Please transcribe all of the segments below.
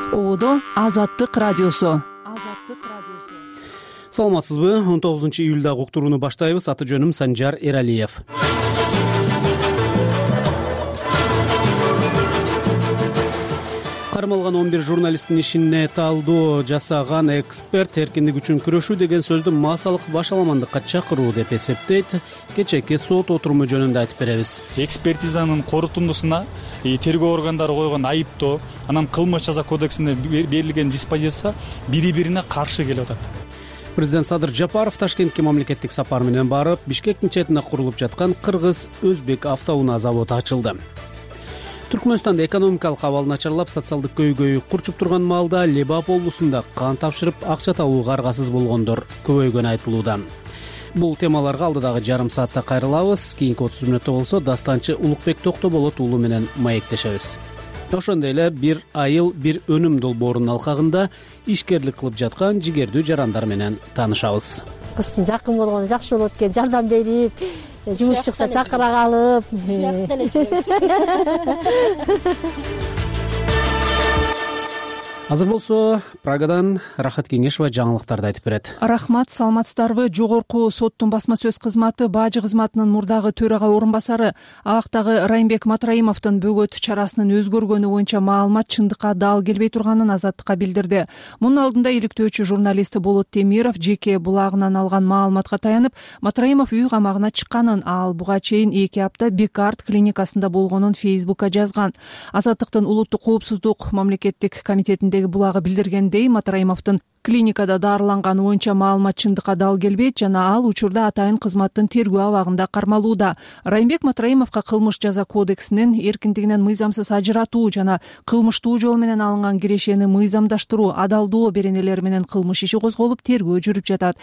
Ободо Азаттык радиосу. Саламатсызбы? 19-июлдагы уктурууну баштайбыз. Аты жөнүм Санжар Эралиев. Кармалган 11 журналисттин ишине талдоо жасаган эксперт эркиндик үчүн күрөшүү деген сөздү массалык башаламандыкка чакыруу деп эсептейт. Кечээки сот отуруму жөнүндө айтып беребиз. Экспертизанын корутундусуна тергөө органдары койгон айыптоо, анан кылмыш жаза кодексинде берилген диспозиция бири-бирине каршы келип атат. Президент Садыр Жапаров Ташкентке мамлекеттик сапар менен барып, Бишкектин четинде курулуп жаткан кыргыз-өзбек автоунаа заводу ачылды. Түркмөнстанда экономикалык абал начарлап, социалдык көйгөй курчуп турган маалда Лебап облусунда кан тапшырып, акча табууга аргасыз болгондор көбөйгөнү айтылууда. Бул темаларга алдыдагы жарым саатта кайрылабыз. Кийинки 30 мүнөттө болсо дастанчы Улукбек Токтоболот уулу менен маектешебиз. Ошондой эле бир айыл бир өнүм долбоорунун алкагында ишкерлик кылып жаткан жигердүү жарандар менен таанышабыз. Кыздын жакын болгону жакшы болот экен, жардам берип, жумуш чыкса чакыра калып. Азыр болсо Прагадан Рахат Кеңешова жаңылыктарды айтып берет. Рахмат, саламатсыздарбы? Жогорку соттун басма сөз кызматы бажы кызматынын мурдагы төрага орун басары Абактагы Райымбек Матраимовдун бөгөт чарасынын өзгөргөнү боюнча маалымат чындыкка дал келбей турганын Азаттыкка билдирди. Мунун алдында иликтөөчү журналист Болот Темиров жеке булагынан алган маалыматка таянып, Матраимов үй камагына чыкканын, ал буга чейин 2 апта Бекарт клиникасында болгонун Фейсбукка жазган. Азаттыктын улуттук коопсуздук мамлекеттик комитетинде булагы билдиргендей, Матраимовдун клиникада дарыланганы боюнча маалымат чындыкка дал келбейт жана ал учурда атайын кызматтын тергөө абагында кармалууда. Райымбек Матраимовго кылмыш жаза кодексинин эркиндигинен мыйзамсыз ажыратуу жана кылмыштуу жол менен алынган кирешени мыйзамдаштыруу адалдоо беренелери менен кылмыш иши козголуп, тергөө жүрүп жатат.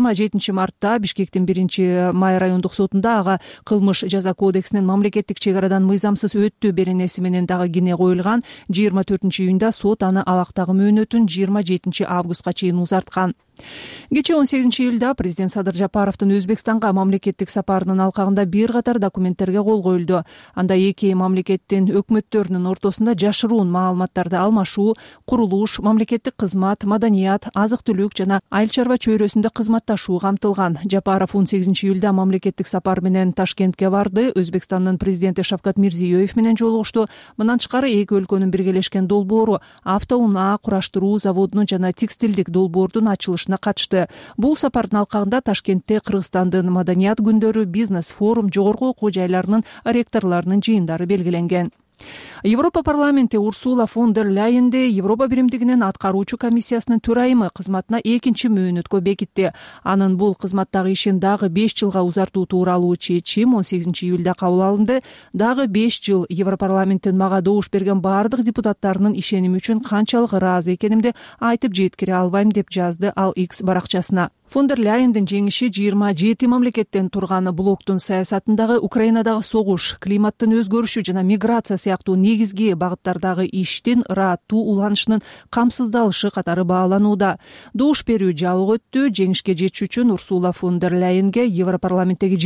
27 мартта Бишкектин 1-Май райондук сотунда ага кылмыш жаза кодексинин мамлекеттик чек арадан мыйзамсыз өттүү беренеси менен дагы кине коюлган. 24-июнда сот аны абактагы мөөнөтүн 27 августка чейин узарткан. Кечээ 18-июлда президент Садыр Жапаровдун Өзбекстанга мамлекеттик сапарынын алкагында бир катар документтерге кол коюлду. Анда эки мамлекеттин өкмөттөрүнүн ортосунда жашыруун маалыматтарды алмашуу, курулуш, мамлекеттик кызмат, маданият, азык-түлүк жана айыл чарба чөйрөсүндө кызматташуу камтылган. Жапаров 18-июлда мамлекеттик сапар менен Ташкентке барды. Өзбекстандын президенти Шавкат Мирзиёев менен жолугушту. Мындан тышкары эки өлкөнүн биргелешкен долбоору автоунаа кураштыруу заводунун жана текстилдик долбоордун ачылышына катышты. Бул сапардын алкагында Ташкентте Кыргызстандын маданият күндөрү, бизнес форум, жогорку окуу жайларынын ректорлорунун жыйындары белгиленген. Европа парламенти Урсула фон дер Ляйенди Европа биримдигинин аткаруучу комиссиясынын төрайымы кызматына 2-чи мөөнөткө бекитти. Анын бул кызматтагы ишин дагы 5 жылга узартуу тууралуу чечим 18-июлда кабыл алынды. Дагы 5 жыл Европарламенттин мага добуш берген бардык депутаттарынын ишеними үчүн канчалык ыраазы экенимди айтып жеткире албайм деп жазды ал X баракчасына. Фон дер Ляйендин жеңиши 27 мамлекеттен турган блоктун саясатындагы Украинадагы согуш, климаттын өзгөрүшү жана миграция сыяктуу негизги багыттардагы иштин ыраттуу уланышынын камсыздалышы катары бааланууда. Добуш берүү жабык өттү. Жеңишке жетиш үчүн Урсула фон дер Ляйенге Европарламенттеги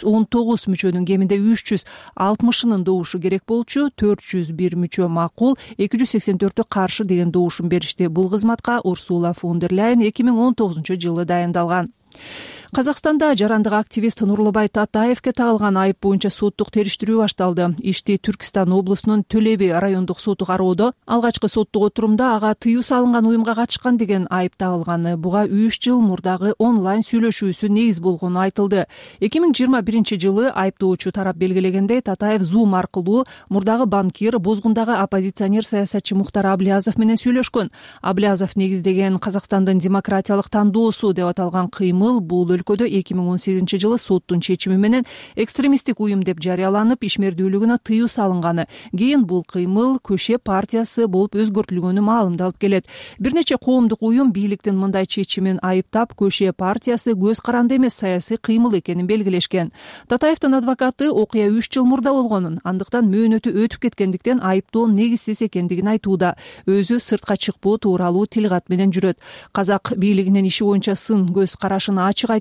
719 мүчөнүн кеминде 360-нын добушу керек болчу. 401 мүчө макул, 284-ө каршы деген добушун беришти. Бул кызматка Урсула фон дер Ляйен 2019-жылы дайындалган. Казакстанда жарандык активист Нурлубай Татаевке тагылган айып боюнча соттук териштирүү башталды. Ишти Түркистан облусунун Төлеби райондук соту кароодо. Алгачкы соттук отурумда ага тыюу салынган уюмга катышкан деген айып тагылган. Буга 3 жыл мурдагы онлайн сүйлөшүүсү негиз болгону айтылды. 2021-жылы айыптоочу тарап белгилегендей, Татаев Zoom аркылуу мурдагы банкир, бозгундагы оппозиционер саясатчы Мухтар Аблязов менен сүйлөшкөн. Аблязов негиздеген Казакстандын демократиялык тандоосу деп аталган кыймыл бул өлкөдө 2018-жылы соттун чечими менен экстремисттик уюм деп жарыяланып, ишмердүүлүгүнө тыюу салынганы. Кийин бул кыймыл Көше партиясы болуп өзгөртүлгөнү маалымдалып келет. Бир нече коомдук уюм бийликтин мындай чечимин айыптап, Көше партиясы көз каранды эмес саясий кыймыл экенин белгилешкен. Татаевдин адвокаты окуя 3 жыл мурда болгонун, андыктан мөөнөтү өтүп кеткендиктен айыптоо негизсиз экендигин айтууда. Өзү сыртка чыкпоо тууралуу тил кат менен жүрөт. Казак бийлигинин иши боюнча сын көз карашын ачык айтып,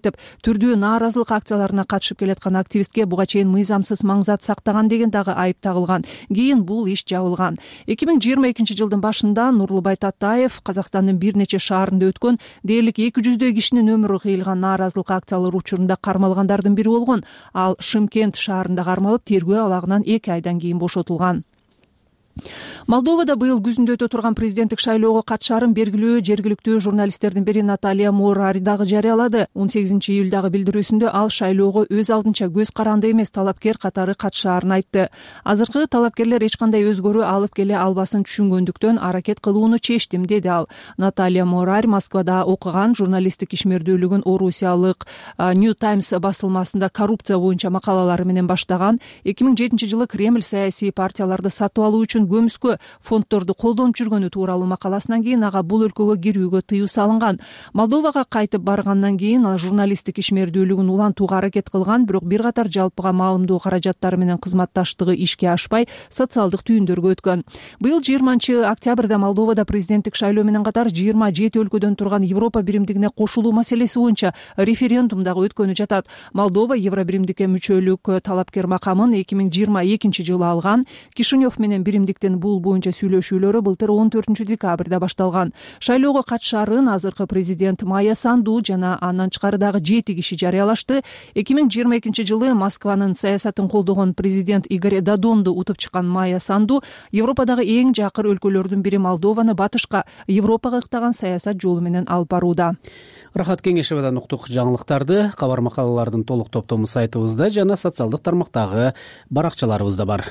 айтып, түрдүү нааразылык акцияларына катышып келаткан активистке буга чейин мыйзамсыз маңзат сактаган деген дагы айып тагылган. Кийин бул иш жабылган. 2022 жылдын башында Нурлубай Татаев Казакстандын бир нече шаарында өткөн дээрлик 200 кишинин өмүрү кыйылган нааразылык акциялар учурунда кармалгандардын бири болгон. Ал Шымкент шаарында кармалып, тергөө абагынан 2 айдан кийин бошотулган. Молдовада быйыл күзүндө өтө турган президенттик шайлоого катышаарын белгилүү жергиликтүү журналисттердин бири Наталья Морари дагы жарыялады. 18 июлдагы билдирүүсүндө ал шайлоого өз алдынча көз каранды эмес талапкер катары катышаарын айтты. Азыркы талапкерлер эч кандай өзгөрүү алып келе албасын түшүнгөндүктөн аракет кылууну чечтим, деди ал. Наталья Морари Москвада окуган, журналисттик ишмердүүлүгүн Орусиялык New Times басылмасында коррупция боюнча макалалары менен баштаган. 2007 жылы Кремль саясий партияларды сатып алуу үчүн көмүскө фонддорду колдонуп жүргөнү тууралуу макаласынан кийин ага бул өлкөгө кирүүгө тыюу салынган. Молдовага кайтып баргандан кийин ал журналисттик ишмердүүлүгүн улантууга аракет кылган, бирок бир катар жалпыга маалымдоо каражаттары менен кызматташтыгы ишке ашпай, социалдык түйүндөргө өткөн. Быйыл 20 октябрда Молдовада президенттик шайлоо менен катар 27 өлкөдөн турган Европа биримдигине кошулуу маселеси боюнча референдум дагы өткөнү жатат. Молдова Евро биримдикке мүчөлүк талапкер макамын 2022 жылы алган. Кишинев менен биримдик бул боюнча сүйлөшүүлөрү былтыр 14 декабрда башталган. Шайлоого катышаарын азыркы президент Майя Санду жана андан тышкары дагы 7 киши жарыялашты. 2022 жылы Москванын саясатын колдогон президент Игорь Додонду утуп чыккан Майя Санду Европадагы эң жакыр өлкөлөрдүн бири Молдованы батышка, Европага ыктаган саясат жолу менен алып барууда. Рахат Кеңешевадан уктук. Жаңылыктарды кабар макалалардын толук топтому сайтыбызда жана социалдык тармактагы баракчаларыбызда бар.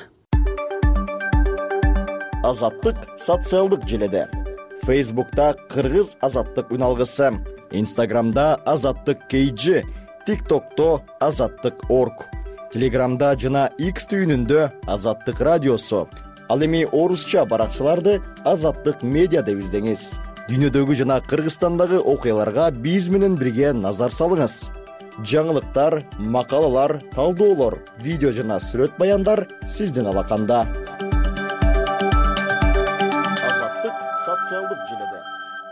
Азаттык социалдык желеде. Фейсбукта Кыргыз азаттык үналгысы, Инстаграмда Азаттык KG, ТикТокто Азаттык.org, Телеграмда жана X түйүнүндө Азаттык радиосу. Ал эми орусча баракчаларды Азаттык медиа деп издеңиз. Дүйнөдөгү жана Кыргызстандагы окуяларга биз менен бирге назар салыңыз. Жаңылыктар, макалалар, талдоолор, видео жана сүрөт баяндар сиздин алаканда. Социалдык желеде.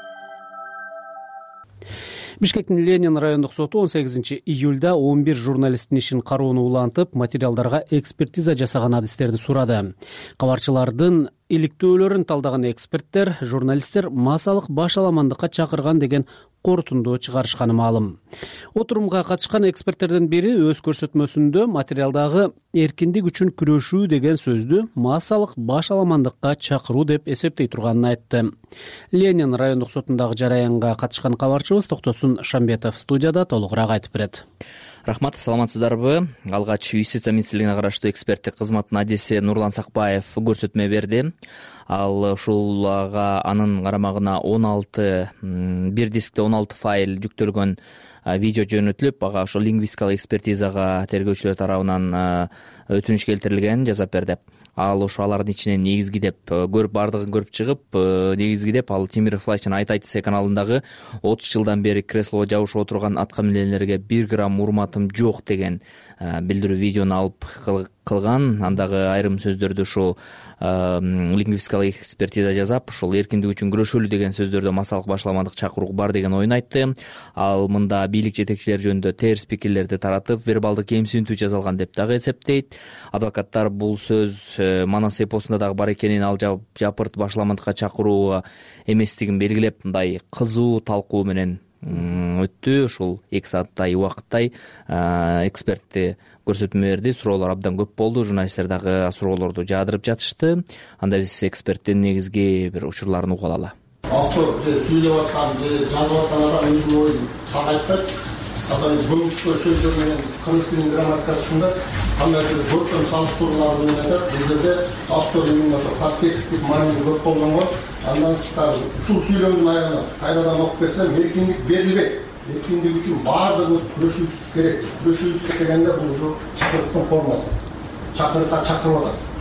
Бишкектин Ленин райондук соту 18 июлда 11 журналисттин ишин кароону улантып, материалдарга экспертиза жасаган адистерди сурады. Кабарчылардын иликтөөлөрүн талдаган эксперттер журналисттер массалык башаламандыкка чакырган деген корутунду чыгарышканы маалым. Отурумга катышкан эксперттердин бири өз көрсөтмөсүндө материалдагы эркиндик үчүн күрөшүү деген сөздү массалык башаламандыкка чакыруу деп эсептей турганын айтты. Ленин райондук сотундагы жараянга катышкан кабарчыбыз Токтосун Шамбетов студияда толугураак айтып берет. Рахмат, саламатсыздарбы? Алгач Юстиция министрлигине караштуу эксперттик кызматтын адиси Нурлан Сакбаев көрсөтмө берди. Ал ушул анын карамагына 16 бир дискте 16 файл жүктөлгөн видео жөнөтүлүп, ага ошол лингвистикалык экспертизага тергөөчүлөр тарабынан өтүнүч келтирилгенин жазап берди. Ал ошо алардын ичинен негизги деп бардыгын көрүп чыгып, негизги деп ал Темиров Лайчын Айт каналындагы 30 жылдан бери креслого жабышып отурган аткаминерлерге 1 грамм урматым жок деген билдирүү видеону алып кылган. Андагы айрым сөздөрдү ушул лингвистикалык экспертиза жасап, ушул эркиндик үчүн күрөшөлү деген сөздөрдө массалык башаламандык чакыруу бар деген оюн айтты. Ал мында бийлик жетекчилери жөнүндө терс пикирлерди таратып, вербалдык кемсинтүү жасалган деп дагы эсептейт. Адвокаттар бул сөз Манас эпосунда дагы бар экенин, ал жапырт башаламандыкка чакыруу эместигин белгилеп, мындай кызуу талкуу менен өттү. Ушул 2 сааттай убакыттай экспертти көрсөтмө берди. Суроолор абдан көп болду. Журналисттер дагы суроолорду жаадырып жатышты. Анда биз эксперттин негизги бир учурларын угуп алалы. Автор сүйлөп аткан, жазып аткан адам өзүнүн оюн так айтпайт. Бүгүнкү сөздөр менен кыргыз тилинин грамматикасы ушундай. Кандай бир көркөм салыштыруулар менен айтат. Бул жерде автор именно ошо контексттик маанини көп колдонгон. Андан сырткары ушул сүйлөмдүн аягына кайрадан окуп кетсем, эркиндик берилбейт. Эркиндик үчүн баардыгыбыз күрөшүүбүз керек. Күрөшүүбүз дегенде бул ушу чакырыктын формасы. Чакырыкка чакырып атат.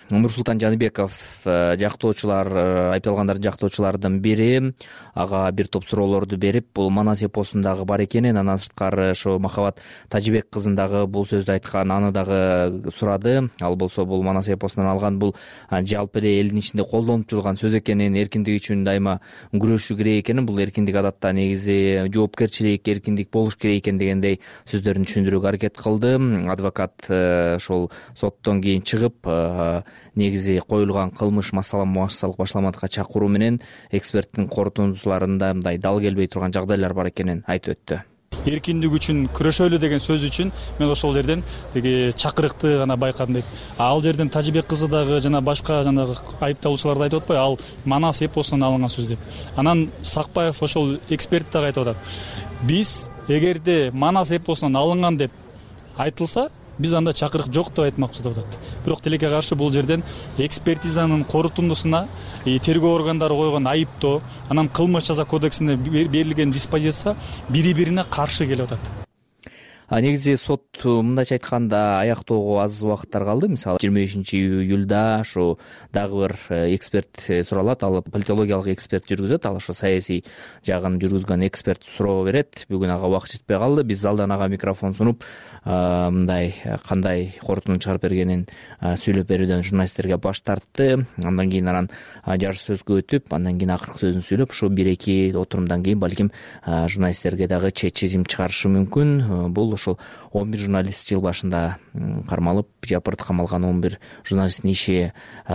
Нурсултан Жаныбеков жактоочулар, айыпталгандардын жактоочуларынын бири ага бир топ суроолорду берип, бул Манас эпосундагы бар экенин, андан сырткары ошо Махабат Тажибек кызын дагы бул сөздү айткан, аны дагы сурады. Ал болсо бул Манас эпосунан алган, бул жалпы эле элдин ичинде колдонуп жүргөн сөз экенин, эркиндик үчүн дайыма күрөшүү керек экенин, бул эркиндик адатта негизи жоопкерчилик, эркиндик болуш керек экен дегендей сөздөрүн түшүндүрүүгө аракет кылды. Адвокат ошол соттон кийин чыгып, негизи коюлган кылмыш массалык башламатка чакыруу менен эксперттин корутундуларында мындай дал келбей турган жагдайлар бар экенин айтып өттү. Эркиндик үчүн күрөшөлү деген сөз үчүн мен ошол жерден тиги чакырыкты гана байкадым дейт. Ал жерден Тажибек кызы дагы жана башка жанагы айыпталуучулар да айтып атпайбы, ал Манас эпосунан алынган сөз деп. Анан Сакпаев ошол эксперт дагы айтып атат. Биз эгерде Манас эпосунан алынган деп айтылса, биз анда чакырык жок деп айтмакчыбыз деп атат. Бирок тилекке каршы бул жерден экспертизанын корутундусуна тергөө органдары койгон айыптоо, анан кылмыш жаза кодексинде берилген диспозиция бири-бирине каршы келип атат. Негизи сот мындайча айтканда аяктоого аз убакыттар калды. Мисалы 25-июлда ушу дагы бир эксперт суралат, ал политологиялык эксперт жүргүзөт, ал ошо саясий жагын жүргүзгөн эксперт суроо берет. Бүгүн ага убакыт жетпей калды. Биз залдан ага микрофон сунуп, мындай кандай корутуну чыгарып бергенин сүйлөп берүүдөн журналисттерге баш тартты. Андан кийин анан жарыш сөзгө өтүп, андан кийин акыркы сөзүн сүйлөп, ушу 1-2 отурумдан кийин балким журналисттерге дагы чечим чыгарышы мүмкүн. Бул ошол 11 журналист жыл башында кармалып, жапырт камалган 11 журналисттин иши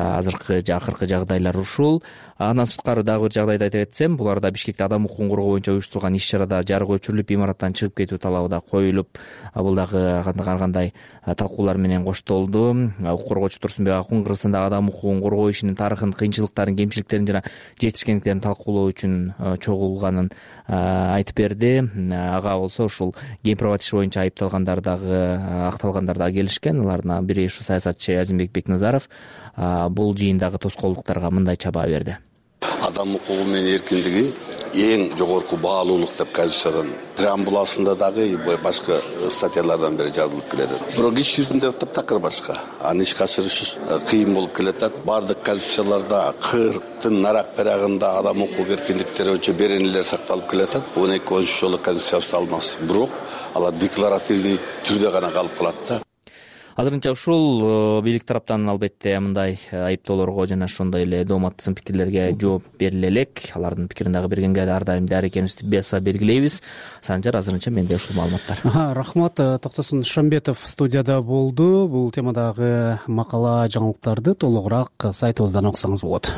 акыркы жагдайлар ушул. Андан сырткары дагы бир жагдайды айтып кетсем, буларда Бишкекте адам укугун коргоо боюнча уюштурулган иш-чарада жарык өчүрүлүп, имараттан чыгып кетүү талабы да коюлуп, бул дагы ар кандай талкуулар менен коштолду. Укук коргоочу Турсунбек Акун Кыргызстандагы адам укугун коргоо ишинин тарыхын, кыйынчылыктарын, кемчиликтерин жана жетишкендиктерин талкуулоо үчүн чогулганын айтып берди. Ага болсо ушул геймпровод иши боюнча айыпталгандар дагы, акталгандар дагы келишкен. Алардын бири ушу саясатчы Азимбек Бекназаров бул жыйындагы тоскоолдуктарга мындайча баа берди. Адам укугу менен эркиндиги эң жогорку баалуулук деп Конституциядан преамбуласында дагы башка статьялардан бери жазылып келет. Бирок иш жүзүндө таптакыр башка. Аны ишке ашырыш кыйын болуп келет. Бардык конституцияларда 40тын нарак перагында адам укук эркиндиктери боюнча беренелер сакталып келет. 12 жолу конституция салмас. Бирок алар декларативдүү түрдө гана калып калат. Азырынча ушул бийлик тараптан албетте мындай айыптоолорго жана ошондой эле дооматтуу пикирлерге жооп бериле элек. Алардын пикирин дагы бергенге ар дайым даяр экенибизди баса белгилейбиз. Санжар, азырынча менде ушул маалыматтар. Рахмат. Токтосун Шамбетов студияда болду. Бул темадагы макала, жаңылыктарды толугураак сайтыбыздан окусаңыз болот.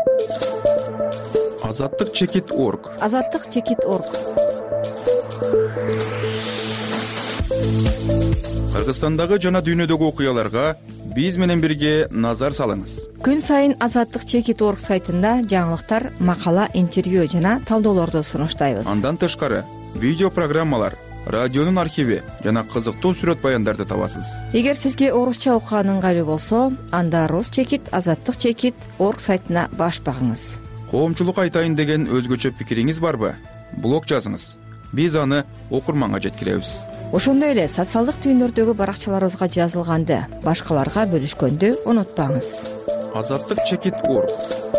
Азаттык-чекит.орг. Азаттык-чекит.орг. Кыргызстандагы жана дүйнөдөгү окуяларга биз менен бирге назар салыңыз. Күн сайын Азаттык-чекит.орг сайтында жаңылыктар, макала, интервью жана талдоолорду сунуштайбыз. Андан тышкары видео программалар, радионун архиви жана кызыктуу сүрөт баяндарды табасыз. Эгер сизге орусча окуган ыңгайлуу болсо, анда Рус-чекит, Азаттык-чекит.орг сайтына баш багыңыз. Коомчулук айтайын деген өзгөчө пикириңиз барбы? Блог жазыңыз. Биз аны окурманга жеткиребиз. Ошондой эле социалдык түйүндөрдөгү баракчаларыбызга жазылганды башкаларга бөлүшкөндү унутпаңыз. Азаттык-чекит.орг.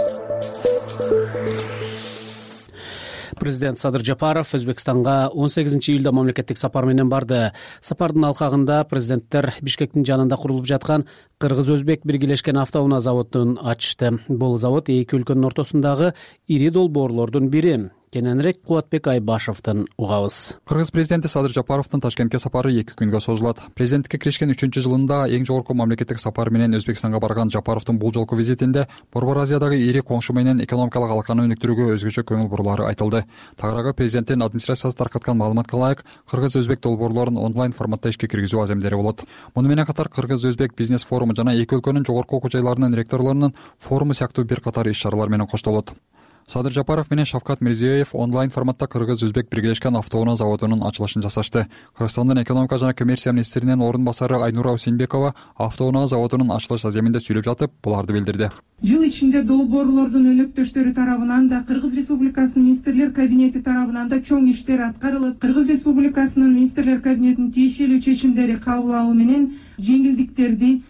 Президент Садыр Жапаров Өзбекстанга 18-июлда мамлекеттик сапар менен барды. Сапардын алкагында президенттер Бишкектин жанында курулуп жаткан Кыргыз-Өзбек биргелешкен автоунаа заводун ачты. Бул завод эки өлкөнүн ортосундагы ири долбоорлордун бири. Кененирээк Кубатбек Айбашевден угабыз. Кыргыз президенти Садыр Жапаровдун Ташкентке сапары 2 күнгө созулат. Президенттикке киришкен 3-жылында эң жогорку мамлекеттик сапар менен Өзбекстанга барган Жапаровдун бул жолку визитинде Борбор Азиядагы ири коңшу менен экономикалык алаканы өнүктүрүүгө өзгөчө көңүл бурулары айтылды. Тагыраагы президенттин администрациясы таркаткан маалыматка ылайык, Кыргыз-Өзбек долбоорлорун онлайн форматта ишке киргизүү аземдери болот. Муну менен катар Кыргыз-Өзбек бизнес форуму жана эки өлкөнүн жогорку окуу жайларынын ректорлорунун форуму сыяктуу бир катар иш-чаралар менен коштолот. Садыр Жапаров менен Шавкат Мирзиёев онлайн форматта Кыргыз-Өзбек биргелешкен автоунаа заводунун ачылышын жасашты. Кыргызстандын экономика жана коммерция министринин орун басары Айнура Усенбекова автоунаа заводунун ачылыш аземинде сүйлөп жатып, буларды билдирди. Жыл ичинде долбоорлордун өнөктөштөрү тарабынан да Кыргыз Республикасынын министрлер кабинети тарабынан да чоң иштер аткарылып, Кыргыз Республикасынын министрлер кабинетинин тиешелүү чечимдери кабыл алуу менен жеңилдиктерди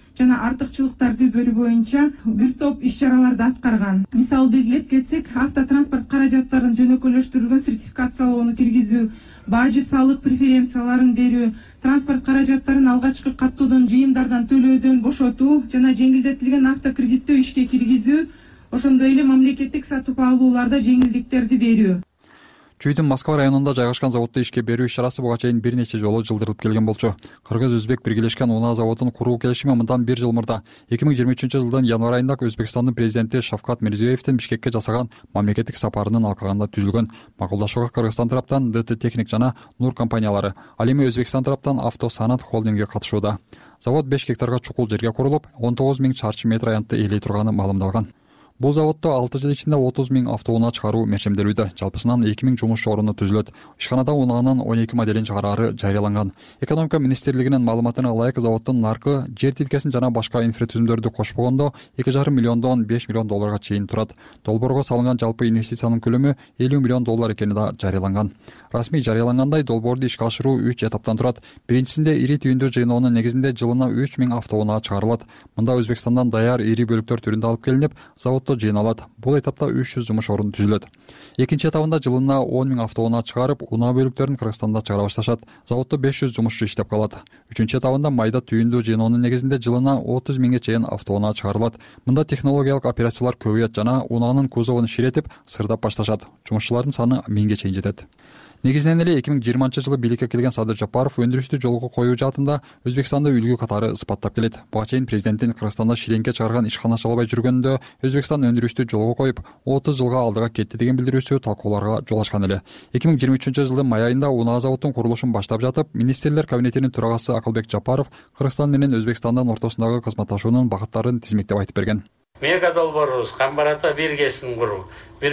жана артыкчылыктарды бөлүү боюнча бир топ иш чараларды аткарган. Мисалы белгилеп кетсек, автотранспорт каражаттарын жөнөкөйлөштүрүлгөн сертификациялоону киргизүү, бажы салык преференцияларын берүү, транспорт каражаттарын алгачкы каттоодон жыйымдардан төлөөдөн бошотуу жана жеңилдетилген автокредиттөө ишке киргизүү, ошондой эле мамлекеттик сатып алууларда жеңилдиктерди берүү. Чүйдүн Москва районунда жайгашкан заводду ишке берүү иш-чарасы буга чейин бир нече жолу жылдырылып келген болчу. Кыргыз-өзбек биргелешкен унаа заводун куруу келишими мындан 1 жыл мурда 2023-жылдын январь айында Өзбекстандын президенти Шавкат Мирзиёевдин Бишкекке жасаган мамлекеттик сапарынын алкагында түзүлгөн. Макулдашууга Кыргызстан тараптан ДТ Техник жана Нур компаниялары, ал эми Өзбекстан тараптан Авто Санат холдинги катышууда. Завод 5 гектарга чукул жерге курулуп, 19 000 чарчы метр аянтты ээлей турганы маалымдалган. Бул заводдо 6 жыл ичинде 30 000 автоунаа чыгаруу мерчемделүүдө. Жалпысынан 2000 жумуш орunu түзүлөт. Ишканада унаанын 12 моделин чыгарары жарыяланган. Экономика министрлигинин маалыматына ылайык, заводдун наркы жер тилкесин жана башка инфратүзүмдөрдү кошпогондо 2,5 миллиондон 5 миллион долларга чейин турат. Долбоорго салынган жалпы инвестициянын көлөмү 50 миллион доллар экени да жарыяланган. Расмий жарыялангандай, долбоорду ишке ашыруу 3 этаптан турат. Биринчисинде ири түйүндү жыйноонун негизинде жылына 3000 автоунаа чыгарылат. Мында Өзбекстандан даяр ири бөлүктөр түрүндө алып келинип, заводдо жыйналат. Бул этапта 300 жумуш орunu түзүлөт. Экинчи этабында жылына 10 000 автоунаа чыгарып, унаа бөлүктөрүн Кыргызстанда чыгара башташат. Заводдо 500 жумушчу иштеп калат. Үчүнчү этабында майда түйүндү жыйноонун негизинде жылына 30 000ге чейин автоунаа чыгарылат. Мында технологиялык операциялар көбөйөт жана унаанын кузовун ширетип, сырдап башташат. Жумушчулардын саны 1000ге чейин жетет. Негизинен эле 2020-жылы бийликке келген Садыр Жапаров өндүрүштү жолго коюу жаатында Өзбекстанды үлгү катары ыспаттап келет. Буга чейин президенттин Кыргызстанда ширеңке чыгарган ишкана ача албай жүргөнүндө Өзбекстан өндүрүштү жолго коюп, 30 жылга алдыга кетти деген билдирүүсү талкууларга жол ачкан эле. 2023-жылдын май айында унаа заводдун курулушун баштап жатып, министрлер кабинетинин төрагасы Акылбек Жапаров Кыргызстан менен Өзбекстандын ортосундагы кызматташуунун багыттарын тизмектеп айтып берген. Мега долбоорубуз Камбарата 1 кесин куруу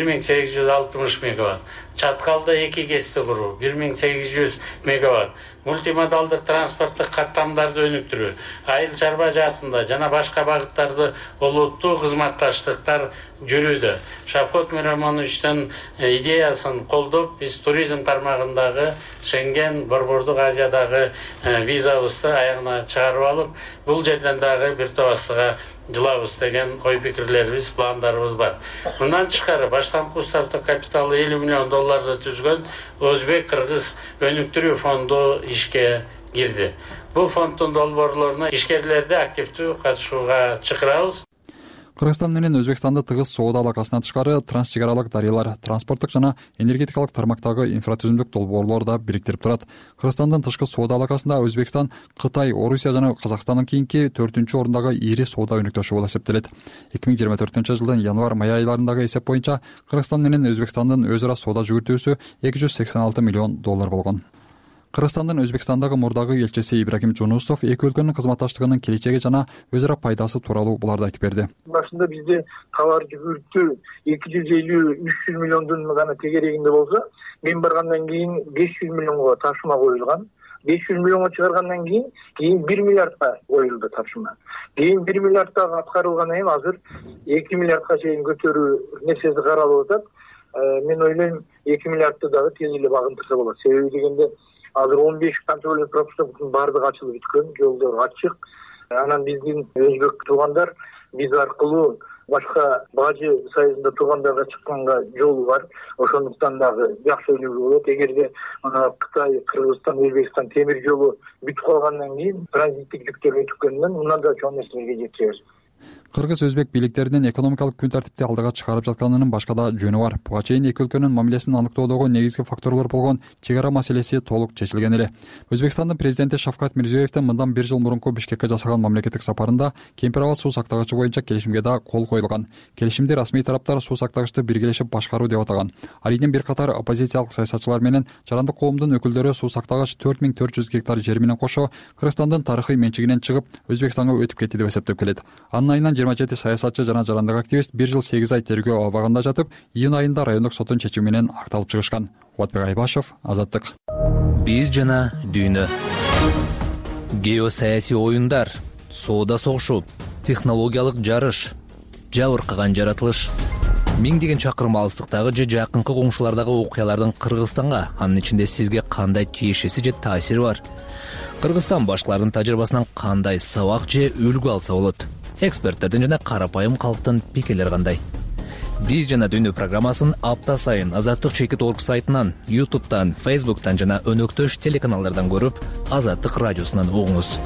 1860 мегаватт, Чаткалда 2 кести куруу 1800 мегаватт, мультимодалдык транспорттук каттамдарды өнүктүрүү, айыл чарба жаатында жана башка багыттарды олуттуу кызматташтыктар жүрүүдө. Шавкат Миромоновичтин идеясын колдоп, биз туризм тармагындагы Шенген, Борбордук Азиядагы визабызды аягына чыгарып алып, бул жерден дагы бир топастыга жылабыз деген ой пикирлерибиз, пландарыбыз бар. Мындан тышкары баштапкы устартык капиталы 50 миллион долларды түзгөн Өзбек-Кыргыз өнүктүрүү фонду ишке кирди. Бул фонддун долбоорлоруна ишкерлерди активдүү катышууга чакырабыз. Кыргызстан менен Өзбекстанды тыгыз соода алакасынан тышкары трансчек аралык дарыялар, транспорттук жана энергетикалык тармактагы инфратүзүмдүк долбоорлор да бириктирип турат. Кыргызстандын тышкы соода алакасында Өзбекстан, Кытай, Орусия жана Казакстандын кийинки 4-чү орундагы ири соода өнөктөшү болуп эсептелет. 2024-жылдын январь-май айларындагы эсеп боюнча Кыргызстан менен Өзбекстандын өз ара соода жүгүртүүсү 286 миллион доллар болгон. Кыргызстандын Өзбекстандагы мурдагы элчиси Ибрагим Жунусов эки өлкөнүн кызматташтыгынын келечеги жана өз ара пайдасы тууралуу буларды айтып берди. Башында бизде товар жүгүртүү 250-300 миллиондун гана тегерегинде болсо, мен баргандан кийин 500 миллионго тапшырма коюлган. 500 миллионго чыгаргандан кийин 1 миллиардка коюлду тапшырма. Кийин 1 миллиардта аткарылгандан кийин азыр 2 миллиардка чейин көтөрүү нерсеси каралып атат. Мен ойлойм 2 миллиардты дагы тез эле багынтырса болот. Себеби дегенде азыр 15 контрольный пропускалардын баардыгы ачылып бүткөн, жолдор ачык. Анан биздин өзбек туугандар биз аркылуу башка бажы союзунда туугандарга чыкканга жол бар. Ошондуктан дагы жакшы ойлоого болот. Эгерде Кытай, Кыргызстан, Өзбекстан темир жолу бүтүп калгандан кийин транзиттик жүктөр өтүккөндөн мындан да чоң нерселерге жетебиз. Кыргыз-өзбек бийликтеринин экономикалык күн тартипти алдыга чыгарып жатканынын башка да жөнү бар. Буга чейин эки өлкөнүн мамилесин аныктоодогу негизги факторлор болгон чек ара маселеси толук чечилген эле. Өзбекстандын президенти Шавкат Мирзиёевдин мындан 1 жыл мурунку Бишкекке жасаган мамлекеттик сапарында Кемпир абад суу сактагычы боюнча келишимге да кол коюлган. Келишимди расмий тараптар суу сактагычты биргелешип башкаруу деп атаган. Арийден бир катар оппозициялык саясатчылар менен жарандык коомдун өкүлдөрү суу сактагыч 4400 гектар жер менен кошо Кыргызстандын тарыхый менчигинен чыгып Өзбекстанга өтүп кетти деп эсептеп келет. Анын айынан 27 саясатчы жана жарандык активист 1 жыл 8 ай тергөө абагында жатып, июнь айында райондук соттун чечими менен акталып чыгышкан. Кубатбек Айбашев, Азаттык. Биз жана дүйнө. Геосаясий оюндар, соода согушу, технологиялык жарыш, жабыркаган жаратылыш. Миңдеген чакырым алыстыктагы же жакынкы коңшулардагы окуялардын Кыргызстанга, анын ичинде сизге кандай тиешеси же таасири бар? Кыргызстан башкаларынын тажрыйбасынан кандай сабак же үлгү алса болот? Эксперттердин жана карапайым калктын пикирлери кандай? Биз жана дүйнө программасын апта сайын Азаттык чекит орг сайтынан, YouTube'дан, Facebook'тан жана өнөктөш телеканалдардан көрүп, Азаттык радиосунан угуңуз.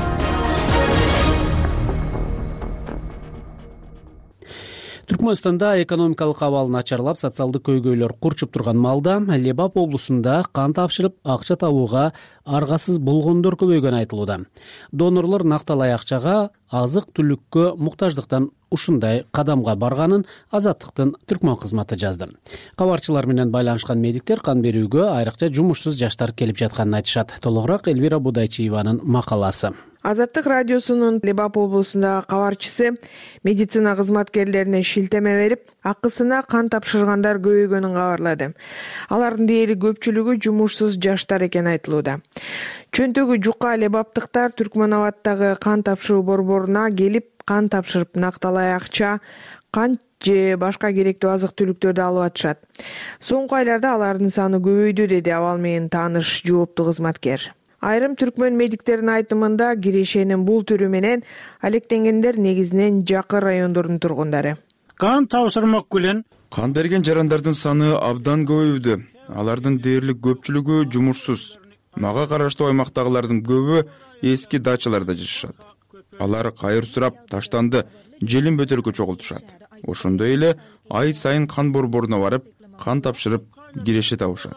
Түркмөнстанда экономикалык абал начарлап, социалдык көйгөйлөр курчуп турган маалда Лебап облусунда кан тапшырып, акча табууга аргасыз болгондор көбөйгөнү айтылууда. Донорлор накталай акчага, азык-түлүккө муктаждыктан ушундай кадамга барганын Азаттыктын Түркмөн кызматы жазды. Кабарчылар менен байланышкан медиктер кан берүүгө айрыкча жумушсуз жаштар келип жатканын айтышат. Толугураак Элвира Будайчиеванын макаласы. Азаттык радиосунун Лебап облусундагы кабарчысы медицина кызматкерлерине шилтеме берип, акысына кан тапшыргандар көбөйгөнүн кабарлады. Алардын дээрлик көпчүлүгү жумушсуз жаштар экени айтылууда. Чөнтөгү жука лебаптыктар Түркмөнабаддагы кан тапшыруу борборуна келип, кан тапшырып, накталай акча, кан же башка керектүү азык-түлүктөрдү алып атышат. Соңку айларда алардын саны көбөйдү, деди абал менен тааныш жооптуу кызматкер. Айрым түркмөн медиктеринин айтымында кирешенин бул түрү менен алектенгендер негизинен жакын райондордун тургундары. Кан тапшырмак белән кан берген жарандардын саны абдан көбөйдү. Алардын дээрлик көпчүлүгү жумушсуз. Мага караштуу аймактагылардын көбү эски дачаларда жашашат. Алар кайыр сурап, таштанды, желин бөтөлкө чогултушат. Ошондой эле ай сайын кан борборуна барып, кан тапшырып, киреше табышат.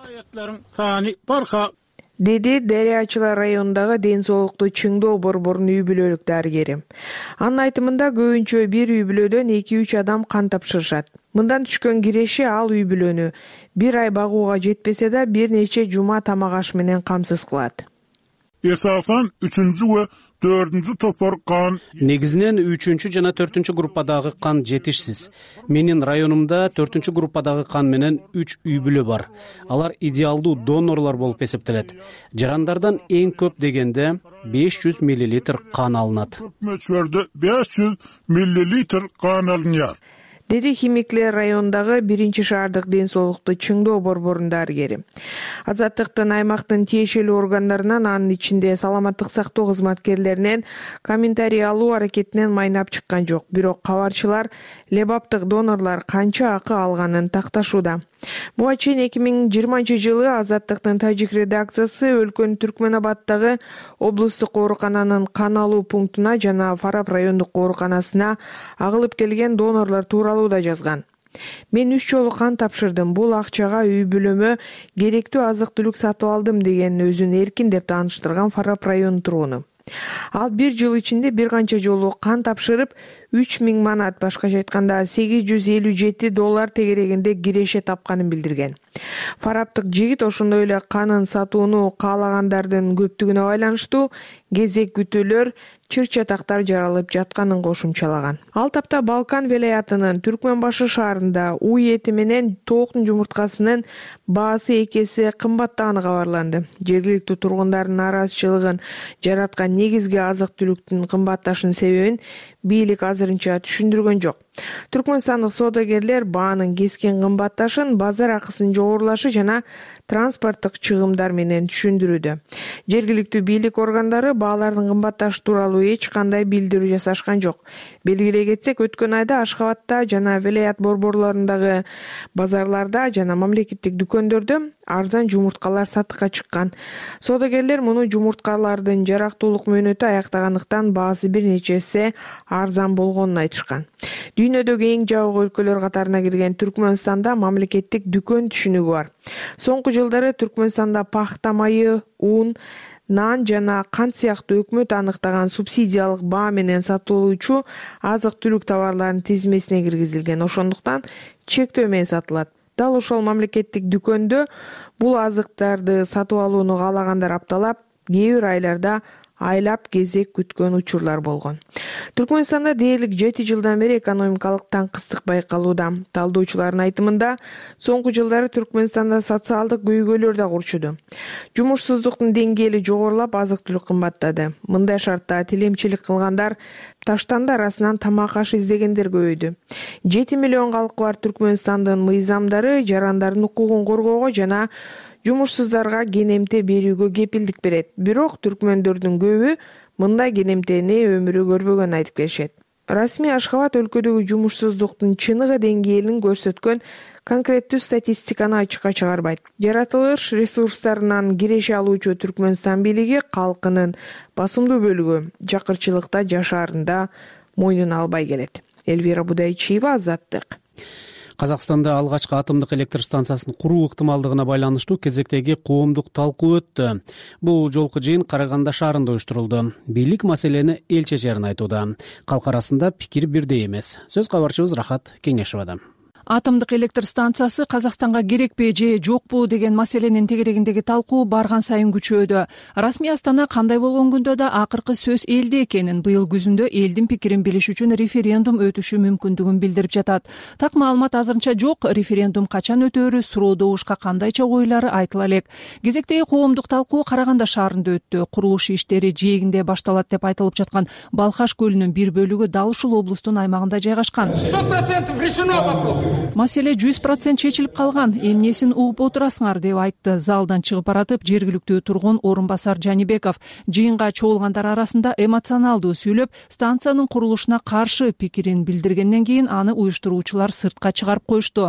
Деди Дарыячылар районундагы ден соолукту чыңдоо борборунун үй бүлөлүк дарыгери. Анын айтымында көбүнчө бир үй бүлөдөн 2-3 адам кан тапшырышат. Мындан түшкөн киреше ал үй бүлөнү бир ай багууга жетпесе да бир нече жума тамак аш менен камсыз кылат. Эсасан 3-cü ve 4-cü topor kan. Негизинен 3-cü жана 4-cü группадагы кан жетишсиз. Менин районумда 4-cü группадагы кан менен 3 үй бүлө бар. Алар идеалдуу донорлор болуп эсептелет. Жарандардан эң көп дегенде 500 мл кан алынат. Мөчөрдө 500 мл кан алынат. Деди Химиклер районундагы 1-шаардык ден соолукту чыңдоо борборунун дарыгери. Азаттыктын аймактын тиешелүү органдарынан, анын ичинде саламаттык сактоо кызматкерлеринен комментарий алуу аракетинен майнап чыккан жок. Бирок кабарчылар лебаптык донорлор канча акы алганын такташууда. Буга чейин 2020-жылы Азаттыктын тажик редакциясы өлкөнүн Түркмөнабаддагы облустук оорукананын кан алуу пунктуна жана Фарап райондук ооруканасына агылып келген донорлор тууралуу да жазган. Мен 3 жолу кан тапшырдым. Бул акчага үй бүлөмө керектүү азык-түлүк сатып алдым деген өзүн эркин деп тааныштырган Фарап районунун тургуну. Ал бир жыл ичинде бир канча жолу кан тапшырып, 3000 манат, башкача айтканда $857 тегерегинде киреше тапканын билдирген. Фараптык жигит ошондой эле канын сатууну каалагандардын көптүгүнө байланыштуу кезек күтүүлөр, чыр-чатактар жаралып жатканын кошумчалаган. Ал тапта Балкан велаятынын Түркмөнбашы шаарында уй эти менен тооктун жумурткасынын баасы 2 эсе кымбаттаганы кабарланды. Жергиликтүү тургундардын нааразычылыгын жараткан негизги азык-түлүктүн кымбатташынын себебин бийлик азырынча түшүндүргөн жок. Түркмөнстандык соодагерлер баанын кескин кымбатташын базар акысынын жогорулашы жана транспорттук чыгымдар менен түшүндүрүүдө. Жергиликтүү бийлик органдары баалардын кымбатташы тууралуу эч кандай билдирүү жасашкан жок. Белгилей кетсек, өткөн айда Ашхабадта жана Велаят борборлорундагы базарларда жана мамлекеттик дүкөндөрдө арзан жумурткалар сатыкка чыккан. Соодагерлер муну жумурткалардын жарактуулук мөөнөтү аяктагандыктан баасы бир нече эсе арзан болгонун айтышкан. Дүйнөдөгү эң жабык өлкөлөр катарына кирген Түркмөнстанда мамлекеттик дүкөн түшүнүгү бар. Соңку жылдары Түркмөнстанда пахта майы, ун, нан жана кант сыяктуу өкмөт аныктаган субсидиялык баа менен сатылуучу азык-түлүк товарларынын тизмесине киргизилген. Ошондуктан чектөө менен сатылат. Дал ошол мамлекеттик дүкөндө бул азыктарды сатып алууну каалагандар апталап, кээ бир айларда айлап кезек күткөн учурлар болгон. Түркмөнстанда дээрлик 7 жылдан бери экономикалык таңкыстык байкалууда. Талдоочулардын айтымында, соңку жылдары Түркмөнстанда социалдык көйгөйлөр да курчуду. Жумушсуздуктун деңгээли жогорулап, азык-түлүк кымбаттады. Мындай шартта тилемчилик кылгандар, таштанды арасынан тамак аш издегендер көбөйдү. 7 миллион калкы бар Түркмөнстандын мыйзамдары жарандардын укугун коргоого жана жумушсуздарга кенемте берүүгө кепилдик берет. Бирок түркмөндөрдүн көбү мындай кенемтени өмүрү көрбөгөнүн айтып келишет. Расмий Ашхабад өлкөдөгү жумушсуздуктун чыныгы деңгээлин көрсөткөн конкреттүү статистиканы ачыкка чыгарбайт. Жаратылыш ресурстарынан киреше алуучу Түркмөнстан бийлиги калкынын басымдуу бөлүгү жакырчылыкта жашаарында мойнуна албай келет. Эльвира Будайчиева, Азаттык. Казакстанда алгачкы атомдук электр станциясын куруу ыктымалдыгына байланыштуу кезектеги коомдук талкуу өттү. Бул жолку жыйын Караганда шаарында уюштурулду. Бийлик маселени эл чечерин айтууда. Калк арасында пикир бирдей эмес. Сөз кабарчыбыз Рахат Кеңешовада. Атомдук электр станциясы Казакстанга керекпи же жокпу деген маселенин тегерегиндеги талкуу барган сайын күчөдө. Расмий Астана кандай болгон күндө да акыркы сөз элде экенин, быйыл күзүндө элдин пикирин билиш үчүн референдум өтүшү мүмкүндүгүн билдирип жатат. Так маалымат азырынча жок. Референдум качан өтөөрү суроо добушка кандайча ойлары айтыла элек. Кезектеги коомдук талкуу Караганда шаарында өттү. Курулуш иштери жээгинде башталат деп айтылып жаткан Балхаш көлүнүн бир бөлүгү дал ушул облустун аймагында жайгашкан. 100% решено вопрос. Маселе 100% чечилип калган. Эмнесин угуп отурасыңар деп айтты залдан чыгып баратып жергиликтүү тургун орун басар Жанибеков. Жыйынга чогулгандар арасында эмоционалдуу сүйлөп, станциянын курулушуна каршы пикирин билдиргенден кийин аны уюштуруучулар сыртка чыгарып коюшту.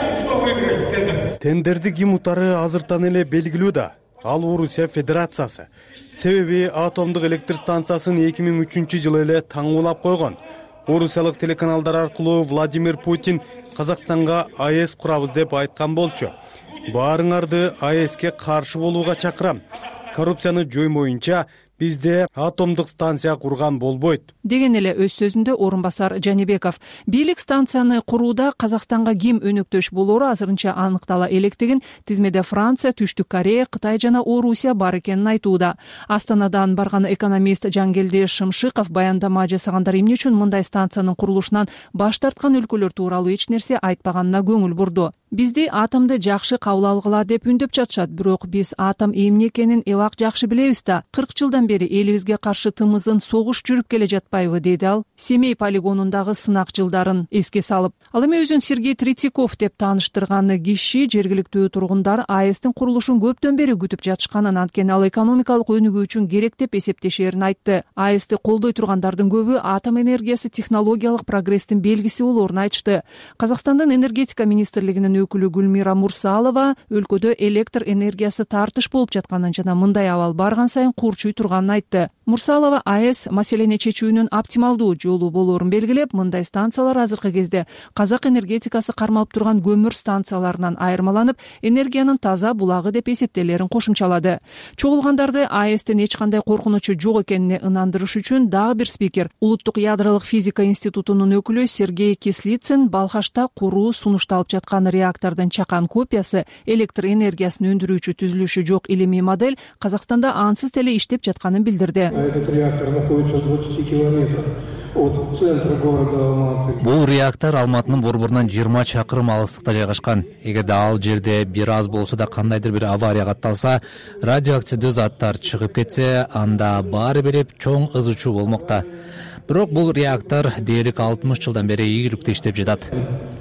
Тендерди ким утары азыртан эле белгилүү да. Ал Орусия Федерациясы. Себеби атомдук электр станциясын 2003-жылы эле таңуулап койгон. Орусиялык телеканалдар аркылуу Владимир Путин Казакстанга АЭС курабыз деп айткан болчу. Баарыңарды АЭСке каршы болууга чакырам. Коррупцияны жоймоюнча бизде атомдук станция курган болбойт. Деген эле өз сөзүндө орун басар Жанибеков. Бийлик станцияны курууда Казакстанга ким өнөктөш болоору азырынча аныктала электигин, тизмеде Франция, Түштүк Корея, Кытай жана Орусия бар экенин айтууда. Астанадан барган экономист Жангелди Шымшыков баяндама жасагандар эмне үчүн мындай станциянын курулушунан баш тарткан өлкөлөр тууралуу эч нерсе айтпаганына көңүл бурду. Бизди атомду жакшы кабыл алгыла деп үндөп жатышат, бирок биз атом эмне экенин эбак жакшы билебиз да. 40 жылдан бери элибизге каршы тымызын согуш жүрүп келе жатпайбы, деди ал. Семей полигонундагы сынак жылдарын эске салып. Ал эми өзүн Сергей Третьяков деп тааныштырган киши жергиликтүү тургундар АЭСтин курулушун көптөн бери күтүп жатышканын, анткени ал экономикалык өнүгүү үчүн керек деп эсептешерин айтты. АЭСти колдой тургандардын көбү атом энергиясы технологиялык прогресстин белгиси болоорун айтышты. Казакстандын энергетика министрлигинин өкүлү Гүлмира Мурсалова өлкөдө электр энергиясы тартыш болуп жатканын жана мындай абал барган сайын курчуй турганын айтты. Мурсалова АЭС маселени чечүүнүн оптималдуу жолу болоорун белгилеп, мындай станциялар азыркы кезде казак энергетикасы кармалып турган көмүр станцияларынан айырмаланып, энергиянын таза булагы деп эсептелерин кошумчалады. Чогулгандарды АЭСтен эч кандай коркунучу жок экенине ынандырыш үчүн дагы бир спикер, Улуттук ядролук физика институтунун өкүлү Сергей Кислицын Балхашта куруу сунушталып жаткан реактордун чакан копиясы, электр энергиясын өндүрүүчү түзүлүшү жок илимий модель Казакстанда ансыз теле иштеп жатканын билдирди. Этот реактор находится в 20 километрах от центра города Алматы. Бул реактор Алматынын борборунан 20 чакырым алыстыкта жайгашкан. Эгерде ал жерде бир аз болсо да кандайдыр бир авария катталса, радиоактивдүү заттар чыгып кетсе, анда баары билип чоң ызы чуу болмокта. Бирок бул реактор дээрлик 60 жылдан бери ийгиликтүү иштеп жатат,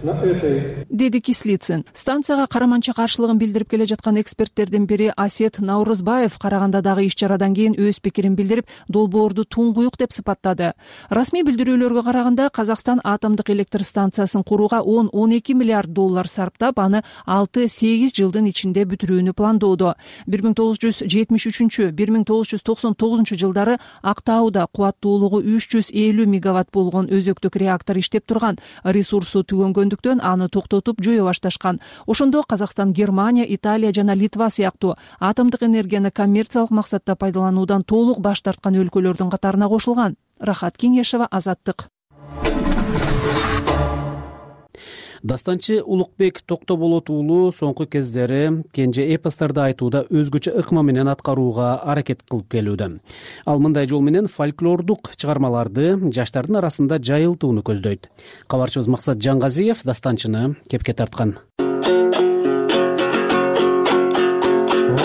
деди Кислицын. Станцияга караманча каршылыгын билдирип келе жаткан эксперттердин бири Асет Наурызбаев Карагандадагы иш-чарадан кийин өз пикирин билдирип, долбоорду туңгуюк деп сыпаттады. Расмий билдирүүлөргө караганда, Казакстан атомдук электр станциясын курууга 10-12 миллиард доллар сарптап, аны 6-8 жылдын ичинде бүтүрүүнү пландоодо. 1973-1999 жылдары Актауда кубаттуулугу 350 мегаватт болгон өзөктүк реактор иштеп турган. Ресурсу түгөнгөндүктөн аны токтотуп жое башташкан. Ошондо Казакстан, Германия, Италия жана Литва сыяктуу атомдук энергияны коммерциялык максатта пайдалануудан толук баш тарткан өлкөлөрдүн катарына кошулган. Рахат Кеңешова, Азаттык. Дастанчы Улукбек Токтоболот уулу соңку кездери кенже эпосторду айтууда өзгөчө ыкма менен аткарууга аракет кылып келүүдө. Ал мындай жол менен фольклордук чыгармаларды жаштардын арасында жайылтууну көздөйт. Кабарчыбыз Максат Жаңгазиев дастанчыны кепке тарткан. Узун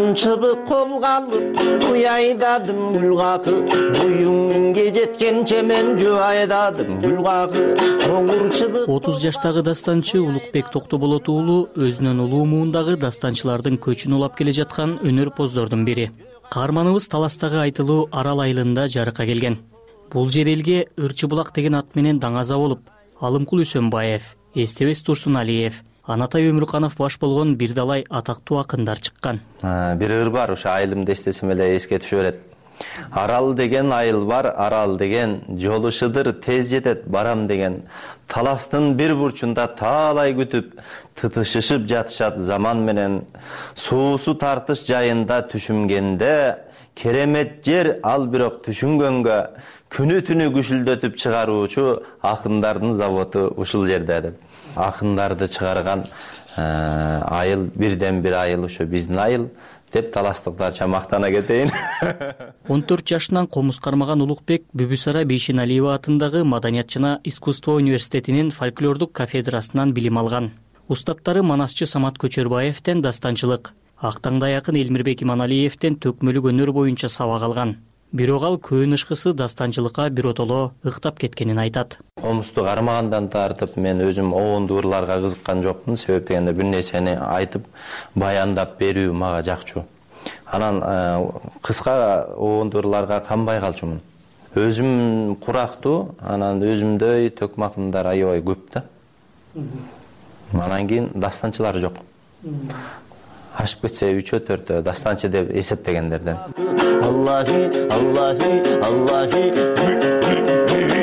чыбык колго алып уй айдадым гүл какып буюң миңге жеткенче мен жөө айдадым гүл какып коңур чыбык 30 жаштагы дастанчы Улукбек Токтоболот уулу өзүнөн улуу муундагы дастанчылардын көчүн улап келе жаткан өнөрпоздордун бири. Каарманыбыз Таластагы айтылуу Арал айылында жарыкка келген. Бул жер элге Ырчы булак деген ат менен даңаза болуп, Алымкул Үсөнбаев, Эстебес Турсуналиев, Анатай Өмүрканов баш болгон бир далай атактуу акындар чыккан. Бир ыр бар, ошо айылымды эстесем эле эске түшө берет. Арал деген айыл бар, арал деген жолушудыр тез жетет барам деген. Таластын бир бурчунда таалай күтүп, тытышышып жатышат заман менен. Суусу тартыш жайында түшүнгенде, керемет жер ал бирок түшүнгөнгө, күнү түнү күшүлдөтүп чыгаруучу акындардын заводу ушул жерде деп. Акындарды чыгарган айыл бирден бир айыл ошо биздин айыл деп таластыктарча мактана кетейин. 14 жашынан комуз кармаган Улукбек Бүбүсара Бейшеналиева атындагы Маданият жана искусство университетинин фольклордук кафедрасынан билим алган. Устаттары Манасчы Самат Көчөрбаевден дастанчылык, Актаңдай акын Элмирбек Иманалиевден төкмөлүк өнөр боюнча сабак алган. Бирок ал көөн ышкысы дастанчылыкка биротоло ыктап кеткенин айтат. Комузду кармагандан тартып мен өзүм оонду ырларга кызыккан жокмун. Себеп дегенде бир нерсени айтып, баяндап берүү мага жакчу. Анан кыска оонду ырларга канбай калчумун. Өзүм курактуу, анан өзүмдөй төкмакымдар аябай көп да. Анан кийин дастанчылар жок. Ашып кетсе 3-4 дастанчы деп эсептегендерден. Аллахи, Аллахи, Аллахи.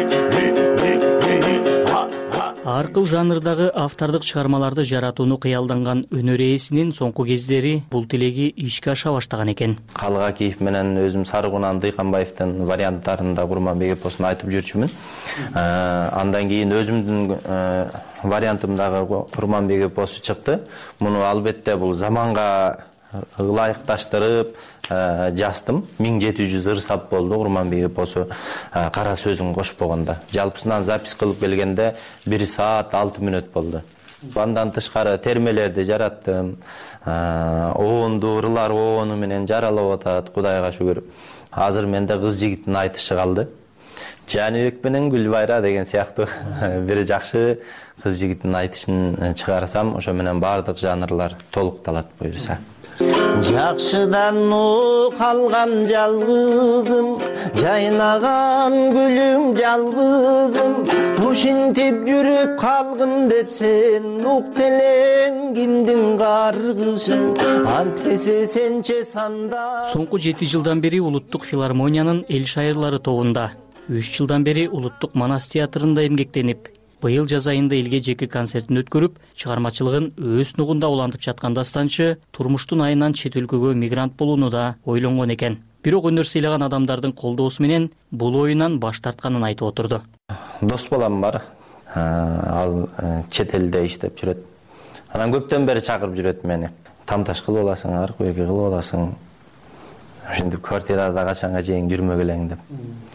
Ар кыл жанрдагы автордук чыгармаларды жаратууну кыялданган өнөр ээсинин соңку кездери бул тилеги ишке аша баштаган экен. Калгакиев менен өзүм Сарыгунан Дыйканбаевдин варианттарында Курманбек эпосун айтып жүрчүмүн. Андан кийин өзүмдүн вариантымдагы Курманбек эпосу чыкты. Муну албетте бул заманга ылайыкташтырып жаздым. 1700 ыр сап болду Курманбек эпосу кара сөзүн кошпогондо. Жалпысынан запись кылып келгенде 1 саат 6 мүнөт болду. Андан тышкары термелерди жараттым. Оонду ырлар оону менен жаралып атат, Кудайга шүгүр. Азыр менде кыз жигиттин айтышы калды. Жаныбек менен Гүлбайра деген сыяктуу бир жакшы кыз жигиттин айтышын чыгарсам, ошо менен бардык жанрлар толукталат буюрса. Жакшыдан калган жалгызым, жайнаган гүлүң жалбызым, ушинтип жүрүп калгын деп сен ук элең кимдин каргышын, антпесе сенче санда. Соңку 7 жылдан бери Улуттук филармониянын эл шайырлары тобунда, 3 жылдан бери Улуттук Манас театрында эмгектенип, быйыл жаз айында элге жеке концертин өткөрүп, чыгармачылыгын өз нугунда улантып жаткан дастанчы турмуштун айынан чет өлкөгө мигрант болууну да ойлонгон экен. Бирок өнөр сыйлаган адамдардын колдоосу менен бул оюнан баш тартканын айтып отурду. Дос балам бар. Ал чет элде иштеп жүрөт. Анан көптөн бери чакырып жүрөт мени. Тамташ кылып аласың, аркы берки кылып аласың. Ошентип квартирада качанга чейин жүрмөгө элең деп.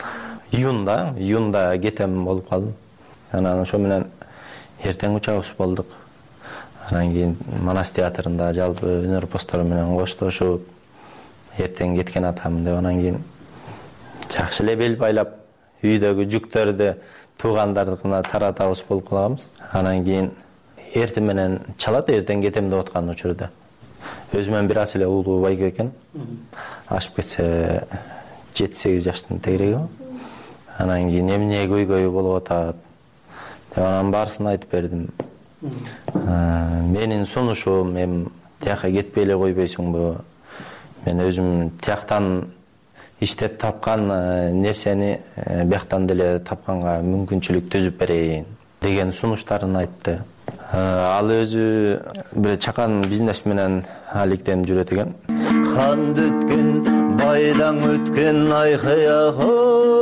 Июнда кетем болуп калдым. Анан ошо менен эртең учабыз болдук. Анан кийин Манас театрында жалпы өнөр постору менен коштошуп, эртең кеткен атамын деп, анан кийин жакшы эле бел байлап, үйдөгү жүктөрдү туугандардыкына таратабыз болуп калганбыз. Анан кийин эртең менен чалат, эртең кетем деп аткан учурда. Өзүмөн бир аз эле уулуу байке экен. Ашып кетсе 7-8 жаштын тегереги. Анан кийин эмне көйгөй болуп атат. Анан баарысын айтып бердим. Менин сунушум, мен тияка кетпей эле койбойсуңбу? Мен өзүм тияктан иштеп тапкан нерсени бияктан деле тапканга мүмкүнчүлүк түзүп берейин деген сунуштарын айтты. Ал өзү бир чакан бизнес менен алектенип жүрөт экен. Канды өткөн, байдан өткөн айкаяго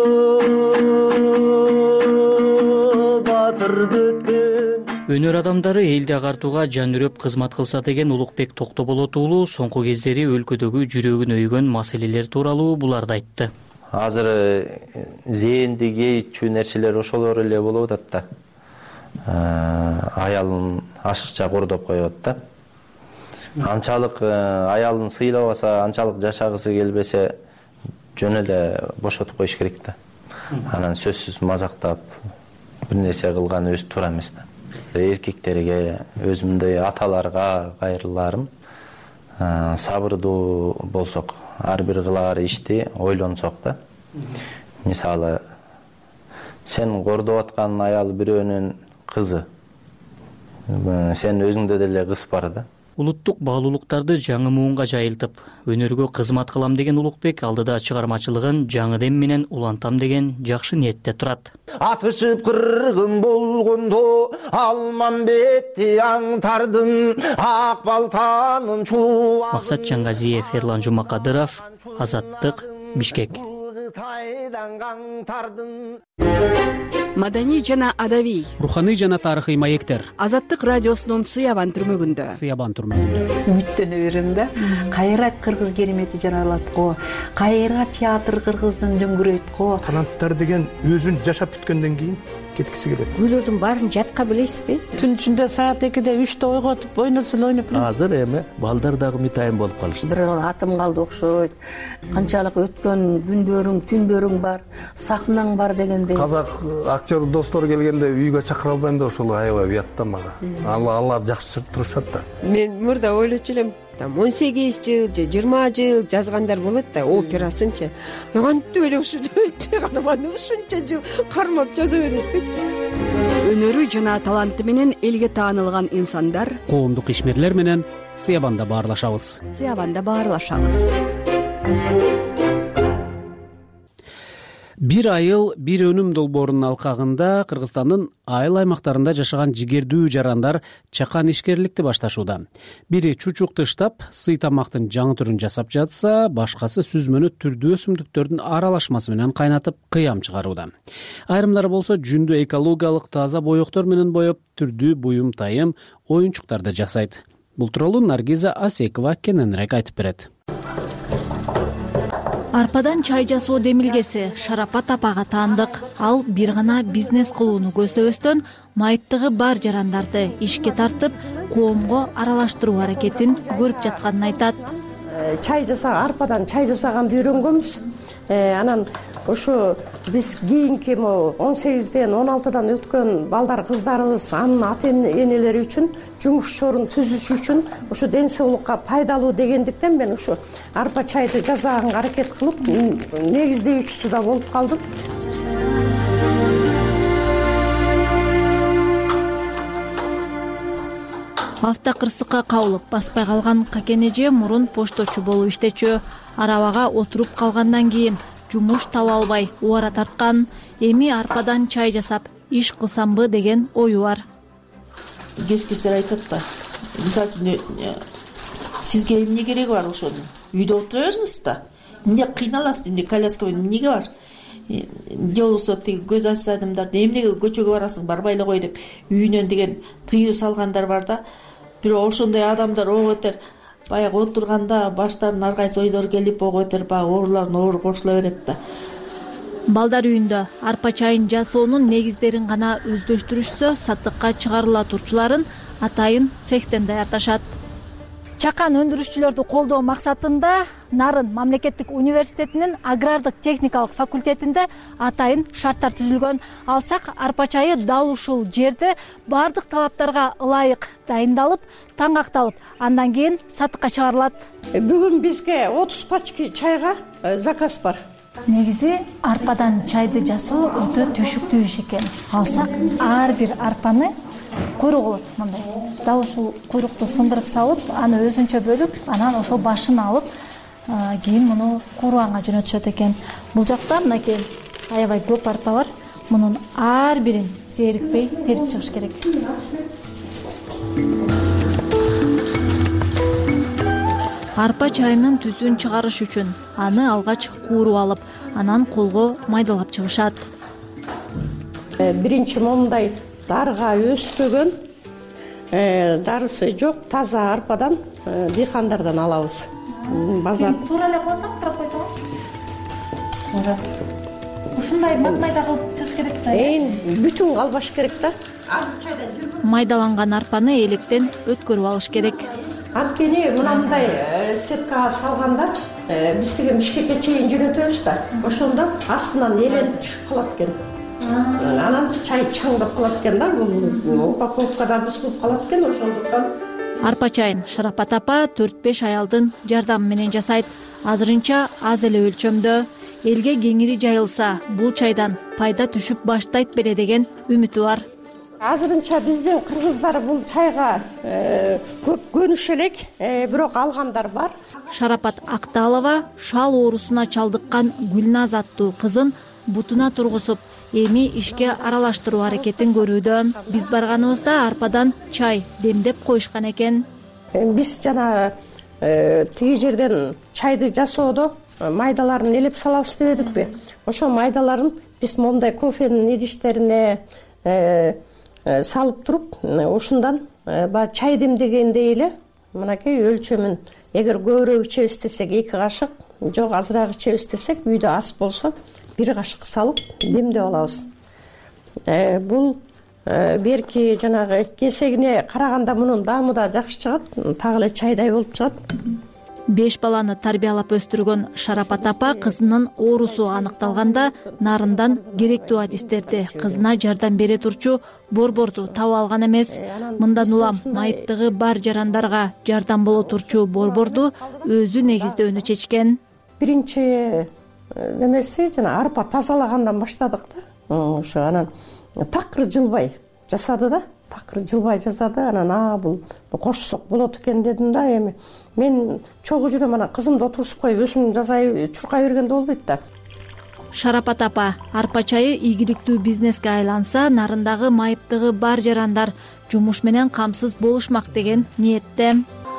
Өнөр адамдары элди агартууга жан үрөп кызмат кылса деген Улукбек Токтоболот уулу соңку кездери өлкөдөгү жүрөгүн өйгөн маселелер тууралуу буларды айтты. Азыр зээнди кейчү нерселер ошолор эле болуп атат да. Аялын ашыкча кордоп коёт да. Анчалык аялын сыйлабаса, анчалык жашагысы келбесе жөн эле бошотуп коюш керек да. Анан сөзсүз мазактап бир нерсе кылган өзү туура эмес да. Эркектерге, өзүмдөй аталарга кайрыларым, сабырдуу болсок, ар бир кылаар ишти ойлонсок да. Мисалы, сен кордоп аткан аял бирөөнүн кызы, сен өзүңдө деле кыз бар да. Улуттук баалуулуктарды жаңы муунга жайылтып, өнөргө кызмат кылам деген Улукбек алдыда чыгармачылыгын жаңы дем менен улантам деген жакшы ниетте турат. Атышып кыргын болгондо Алмамбетти аңтардым, ак балтанын чубагын. Максат Жаңгазиев, Эрлан Жумакадыров, Азаттык, Бишкек. Маданий жана адабий, руханий жана тарыхый маектер. Азаттык радиосунун Сыябан түрмөгүндө. Үмүттөнө берем да. Кайра кыргыз керемети жаралат го, кайра театр кыргыздын дөңгүрөйт го. Канаттар деген өзүн жашап бүткөндөн кийин кеткиси келет. Күйлөрдүн баарын жатка билесизби? Түн ичинде саат 2-де 3-те ойготуп, ойносун ойноп. Азыр эми балдар дагы митайын болуп калышты. Бир атым калды окшойт. Канчалык өткөн күндөрүң, түндөрүң бар, сахнаң бар дегендей. Казак актер достор келгенде үйгө чакыра албайм да ошол аябай уят да мага. Алар жакшы турушат да. Мен мурда ойлочу элем, 18 жыл же 20 жыл жазгандар болот да, операсынчы. Кантип эле ушунча карманып, ушунча жыл кармап жаза берет деп. Өнөрү жана таланты менен элге таанылган инсандар Коомдук ишмерлер менен Сыябанда баарлашабыз. Бир айыл, бир өнүм долбоорунун алкагында Кыргызстандын айыл аймактарында жашаган жигердүү жарандар чакан ишкерликти башташууда. Бири чучук тыштап, сый тамактын жаңы түрүн жасап жатса, башкасы сүзмөнү түрдүү өсүмдүктөрдүн аралашмасы менен кайнатып кыям чыгарууда. Айрымдары болсо жүндү экологиялык таза боектор менен боеп, түрдүү буюм тайым, оюнчуктарды жасайт. Бул тууралуу Наргиза Асекова кененирээк айтып берет. Арпадан чай жасоо демилгеси Шарапат апага таандык. Ал бир гана бизнес кылууну көздөбөстөн майыптыгы бар жарандарды ишке тартып, коомго аралаштыруу аракетин көрүп жатканын айтат. Чай арпадан чай жасаганды үйрөнгөнбүз. Анан ошо биз кийинки 18ден 16дан өткөн балдар кыздарыбыз анын ата энелери үчүн жумуш чорун түзүш үчүн ошо ден соолукка пайдалуу дегендиктен мен ошо арпа чайды жасаганга аракет кылып негиздөөчүсү да болуп калдым. Автокырсыкка кабылып баспай калган Какен эже мурун пошточу болуп иштечү. Арабага отуруп калгандан кийин жумуш таба албай убара тарткан. Эми арпадан чай жасап иш кылсамбы деген ою бар. Кез-кездер айтат да. Мисалы үчүн сизге эмне кереги бар ошонун? Үйдө отура бериңиз да. Эмне кыйналасыз, эмне коляска менен эмнеге бар? Же болбосо тиги көз ачса адамдарды эмнеге көчөгө барасың, барбай эле кой деп үйүнөн деген тыюу салгандар бар да. Бирок ошондой адамдар ого бетер баягы отурганда баштарына ар кайсы ойлор келип ого бетер баягы оорулардын оору кошула берет да. Балдар үйүндө арпа чайын жасоонун негиздерин гана өздөштүрүшсө, сатыкка чыгарыла турчуларын атайын цехтен даярдашат. Чакан өндүрүшчүлөрдү колдоо максатында Нарын мамлекеттик университетинин агрардык техникалык факультетинде атайын шарттар түзүлгөн. Алсак арпа чайы дал ушул жерде бардык талаптарга ылайык дайындалып, таңакталып, андан кийин сатыкка чыгарылат. Бүгүн бизге 30 пачка чайга заказ бар. Негизи арпадан чайды жасоо өтө түшүктүү иш экен. Алсак ар бир арпаны куйрук болот мындай. Дал ушул куйрукту сындырып салып, аны өзүнчө бөлүп, анан ошол башын алып, кийин муну кууруганга жөнөтүшөт экен. Бул жакта мынакей аябай көп арпа бар. Мунун ар бирин зерикпей терип чыгыш керек. Арпа чайынын түсүн чыгарыш үчүн аны алгач кууруп алып, анан колго майдалап чыгышат. Биринчи момундай дарга өспөгөн, дарысы жок, таза арпадан дыйкандардан алабыз. Базар туура эле коондап койсоңуз. Туура. Ушундай майда кылып чыгыш керек да. Бүтүн албаш керек да. Майдаланган арпаны электен өткөрүп алыш керек. анткени мындай сеткага салганда биз тиги Бишкекке чейин жөнөтөбүз да, ошондо астынан эленип түшүп калат экен. Анан чай чаңдап калат экен да, бул упаковкада бузулуп калат экен, ошондуктан. Арпа чайын Шарапат апа 4-5 аялдын жардамы менен жасайт. Азырынча аз эле өлчөмдө, элге кеңири жайылса, бул чайдан пайда түшүп баштайт беле деген үмүтү бар. Азырынча биздин кыргыздар бул чайга көп көнүшө элек, бирок алгандар бар. Шарапат Акталова шал оорусуна чалдыккан Гүлназ аттуу кызын бутуна тургузуп, эми ишке аралаштыруу аракетин көрүүдө. Биз барганыбызда арпадан чай демдеп коюшкан экен. Биз жана тиги жерден чайды жасоодо майдаларын элеп салабыз дебедикпи? Ошо майдаларын биз моундай кофенин идиштерине салып туруп, ушундан баягы чай демдегендей эле мынакей өлчөмүн, эгер көбүрөөк ичебиз десек 2 кашык, жок азыраак ичебиз десек, үйдө ас болсо 1 кашык салып демдеп алабыз. Бул берки жанагы кесегине караганда мунун даамы да жакшы чыгат, так эле чайдай болуп чыгат. 5 баланы тарбиялап өстүргөн Шарапат апа кызынын оорусу аныкталганда нарындан керектүү адистерди, кызына жардам бере турчу борборду таап алган эмес. Мындан улам майыптыгы бар жарандарга жардам боло турчу борборду өзү негиздөөнү чечкен. Биринчи немеси жана арпа тазалагандан баштадык да. Ошо анан такыр жылбай жасады да. Такыр жылбай жасады. Анан бул кошсок болот экен дедим да. Эми мен чогуу жүрөм, анан кызымды отургузуп коюп өзүм жасай чуркай бергенде болбойт да. Шарапат апа арпа чайы ийгиликтүү бизнеске айланса, нарындагы майыптыгы бар жарандар жумуш менен камсыз болушмак деген ниетте.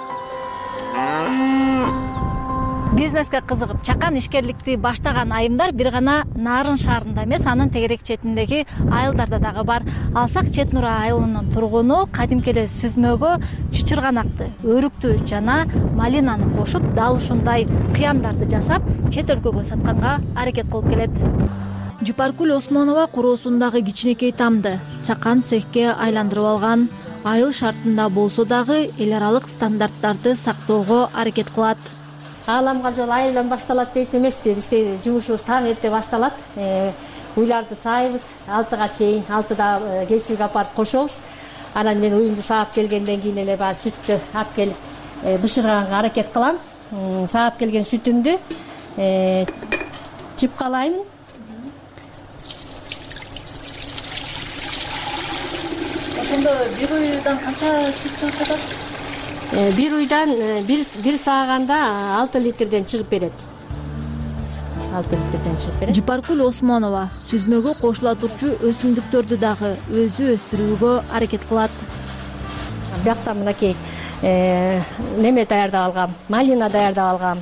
Бизнеске кызыгып чакан ишкерликти баштаган айымдар бир гана Нарын шаарында эмес, анын тегерек четиндеги айылдарда дагы бар. Алсак Чет Нура айылынын тургуну кадимки эле сүзмөгө чычырганакты, өрүктү жана малинаны кошуп, дал ушундай кыямдарды жасап, чет өлкөгө сатканга аракет кылып келет. Жупаркүл Осмонова куроосундагы кичинекей тамды чакан цехке айландырып алган. Айыл шартында болсо дагы эл аралык стандарттарды сактоого аракет кылат. Ааламга жол айылдан башталат дейт эмеспи? Бизде жумушубуз таң эрте башталат. Уйларды саайбыз 6-га чейин, 6-да кесүүгө апарып кошобуз. Анан мен уюмду саап келгенден кийин эле баягы сүттү алып келип бышырганга аракет кылам. Саап келген сүтүмдү чыпкалаймын. Ошондо бир уйдан канча сүт чыгып жатат? Бир уйдан бир сааганда 6 литрден чыгып берет. 6 литрден чыгып берет. Жупаркүл Осмонова сүзмөгө кошула турчу өсүмдүктөрдү дагы өзү өстүрүүгө аракет кылат. Биякта мынакей неме даярдап алгам, малина даярдап алгам.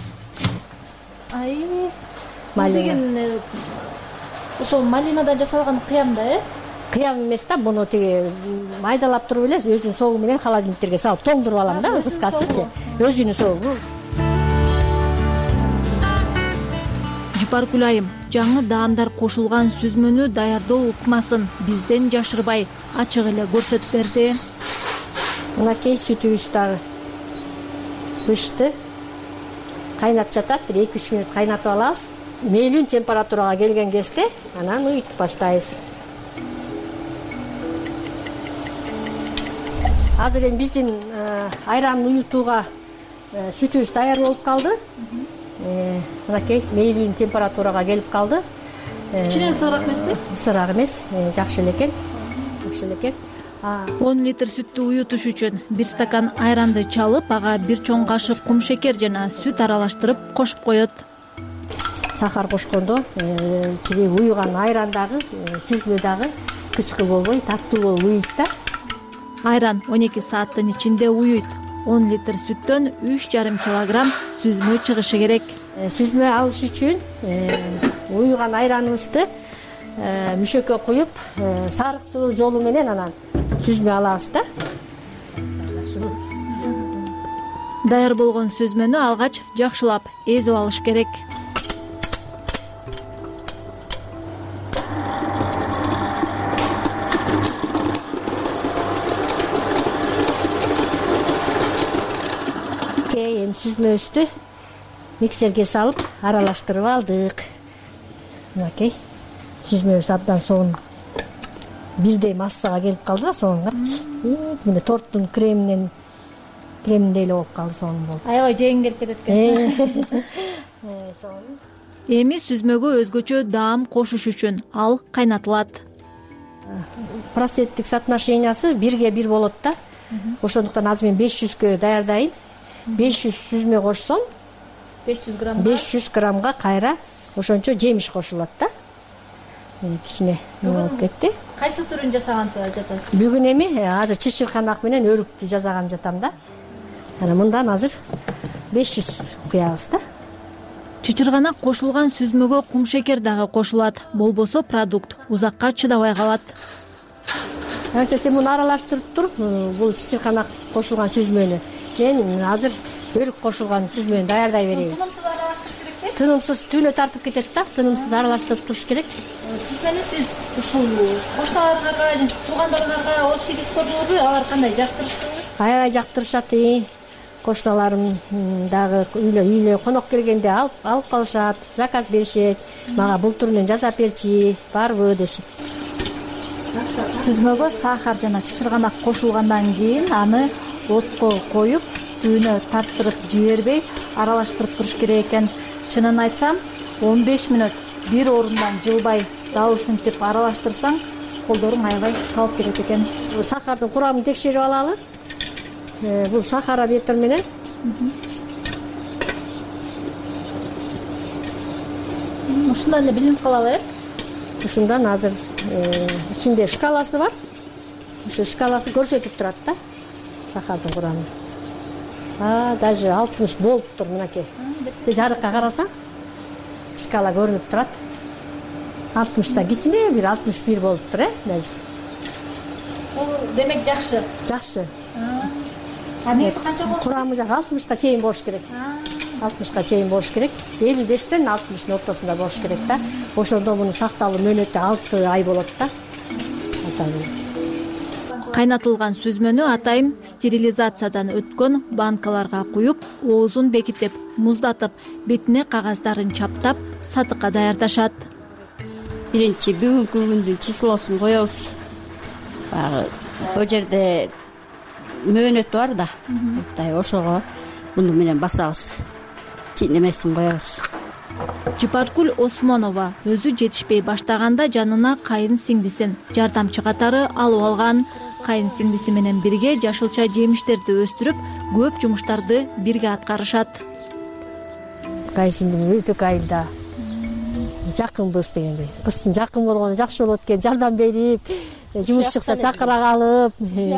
Деген ошол малинадан жасалган кыям да, Кыям эмес да, буну тиги майдалап туруп эле өзүнүн согу менен холодильниктерге салып тоңдуруп алам да, кыскасычы, өзүнүн согу. Жупаркүл айым жаңы даамдар кошулган сүзмөнү даярдоо ыкмасын бизден жашырбай ачык эле көрсөтүп берди. Мынакей сүтүбүз дагы бышты. Кайнап жатат, 2-3 мүнөт кайнатып алабыз. Мейлүү температурага келген кезде анан ыйтып баштайбыз. Азыр эми биздин айран уютууга сүтүбүз даяр болуп калды. Мынакей мейлүү температурага келип калды. Кичине ысыгыраак эмеспи? Ысыгыраак эмес, жакшы эле экен. 10 литр сүттү уютуш үчүн 1 стакан айранды чалып, ага 1 чоң кашык кум шекер жана сүт аралаштырып кошуп коет. Сахар кошкондо тиги уюган айран дагы, сүзмө дагы кычкы болбой, таттуу болуп уйуйт да. Айран 12 сааттын ичинде уюйт. 10 литр сүттөн 3,5 килограмм сүзмө чыгышы керек. Сүзмө алыш үчүн уюган айраныбызды мүшөккө куюп, сарыктыруу жолу менен анан сүзмө алабыз да. Даяр болгон сүзмөнү алгач жакшылап эзип алыш керек. мынакей эми сүзмөбүздү миксерге салып аралаштырып алдык. Мынакей сүзмөбүз абдан сонун бирдей массага келип калды да, сонун карачы. Мына торттун креминдей эле болуп калды, сонун болуп. Аябай жегиң келип кетет экен. Сонун. Эми сүзмөгө өзгөчө даам кошуш үчүн ал кайнатылат. Проценттик соотношениясы 1:1 болот да. Ошондуктан азыр мен 500кө даярдайын. 500 сүзмө кошсом 500 граммга кайра ошончо жемиш кошулат да. Кичине болуп кетти. Кайсы түрүн жасаганды жатасыз? Бүгүн эми азыр чычырканак менен өрүктү жасаган жатам да. Анан мындан азыр 500 куябыз да. Чычырганак кошулган сүзмөгө кумшекер дагы кошулат. Болбосо продукт узакка чыдабай калат. Сен муну аралаштырып туруп, бул чычырканак кошулган сүзмөнү мен азыр өрүк кошулган сүзмөнү даярдай берейин. Тынымсыз аралаштырыш керекпи? Тынымсыз түйнө тартып кетет да, тынымсыз аралаштырып туруш керек. Сүзмөнү сиз ушул кошталарыңарга же туугандарыңарга ооз тийгизип көрдүңүзбү? Алар кандай жактырыштыбы? Аябай жактырышат. Кошталарым дагы үйлө конок келгенде алып калышат, заказ беришет. Мага бул тур менен жасап берчи, барбы дешет. Сүзмөгө сахар жана чычырганак кошулгандан кийин аны отко коюп, түйнө тарттырып жибербей аралаштырып туруш керек экен. Чынын айтсам, 15 мүнөт бир орундан жылбай дал ушинтип аралаштырсаң, колдоруң аябай талып кетет экен. Сахардын курамын текшерип алалы. Бул сахарометр менен ушундан эле билинип калабы, Ушундан азыр ичинде шкаласы бар. Ошо шкаласы көрсөтүп турат да сахардын курамын. Даже 60 болуп тур мынакей. Жарыкка карасаң, шкала көрүнүп турат. 60та кичине бир 61 болуп тур, даже. Бул демек жакшы. Жакшы. Негизи канча болуш? Курамы 60ка чейин болуш керек. 60ка чейин болуш керек. 55тен 60тын ортосунда болуш керек да. Ошондо мунун сакталуу мөөнөтү 6 ай болот да. Кайнатылган сүзмөнү атайын стерилизациядан өткөн банкаларга куюп, оозун бекитип, муздатып, бетине кагаздарын чаптап, сатыкка даярдашат. Биринчи бүгүнкү күндүн числосун коебуз. Баягы бул жерде мөөнөт бар да. Ошого муну менен басабыз. Немесин коебуз. Жыпаркүл Осмонова өзү жетишпей баштаганда жанына кайын сиңдисин жардамчы катары алып алган. Кайын сиңдиси менен бирге жашылча жемиштерди өстүрүп, көп жумуштарды бирге аткарышат. Кайын сиңдим өтөк айылда жакынбыз дегендей. Кыздын жакын болгону жакшы болот экен, жардам берип, жумуш чыкса чакыра калып.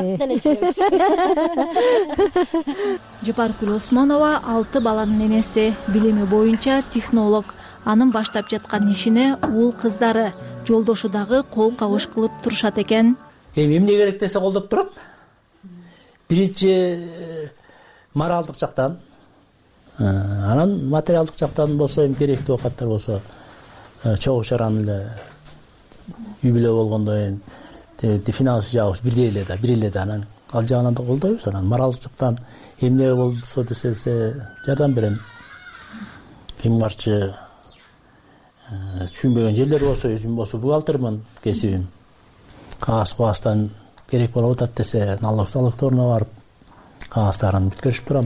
Жыпаркүл Осмонова 6 баланын энеси, билими боюнча технолог. Анын баштап жаткан ишине уул кыздары, жолдошу дагы кол кабыш кылып турушат экен. Эмне керек десе колдоп турат. Биринчи моралдык жактан, анан материалдык жактан болсо, керектүү оокаттар болсо, чогуу чаран эле үй бүлө болгондо финансы жагыбыз бир эле да, анан ал жагынан да колдойбуз. Анан моралдык жактан эмне болсо десе жардам берем. Ким барчы түшүнбөгөн жерлер болсо, өзүм болсо бухгалтермин, кесибим. Кагаз керек болуп атат десе, налогторуна барып, кагаздарын бүткөрүшүп турам.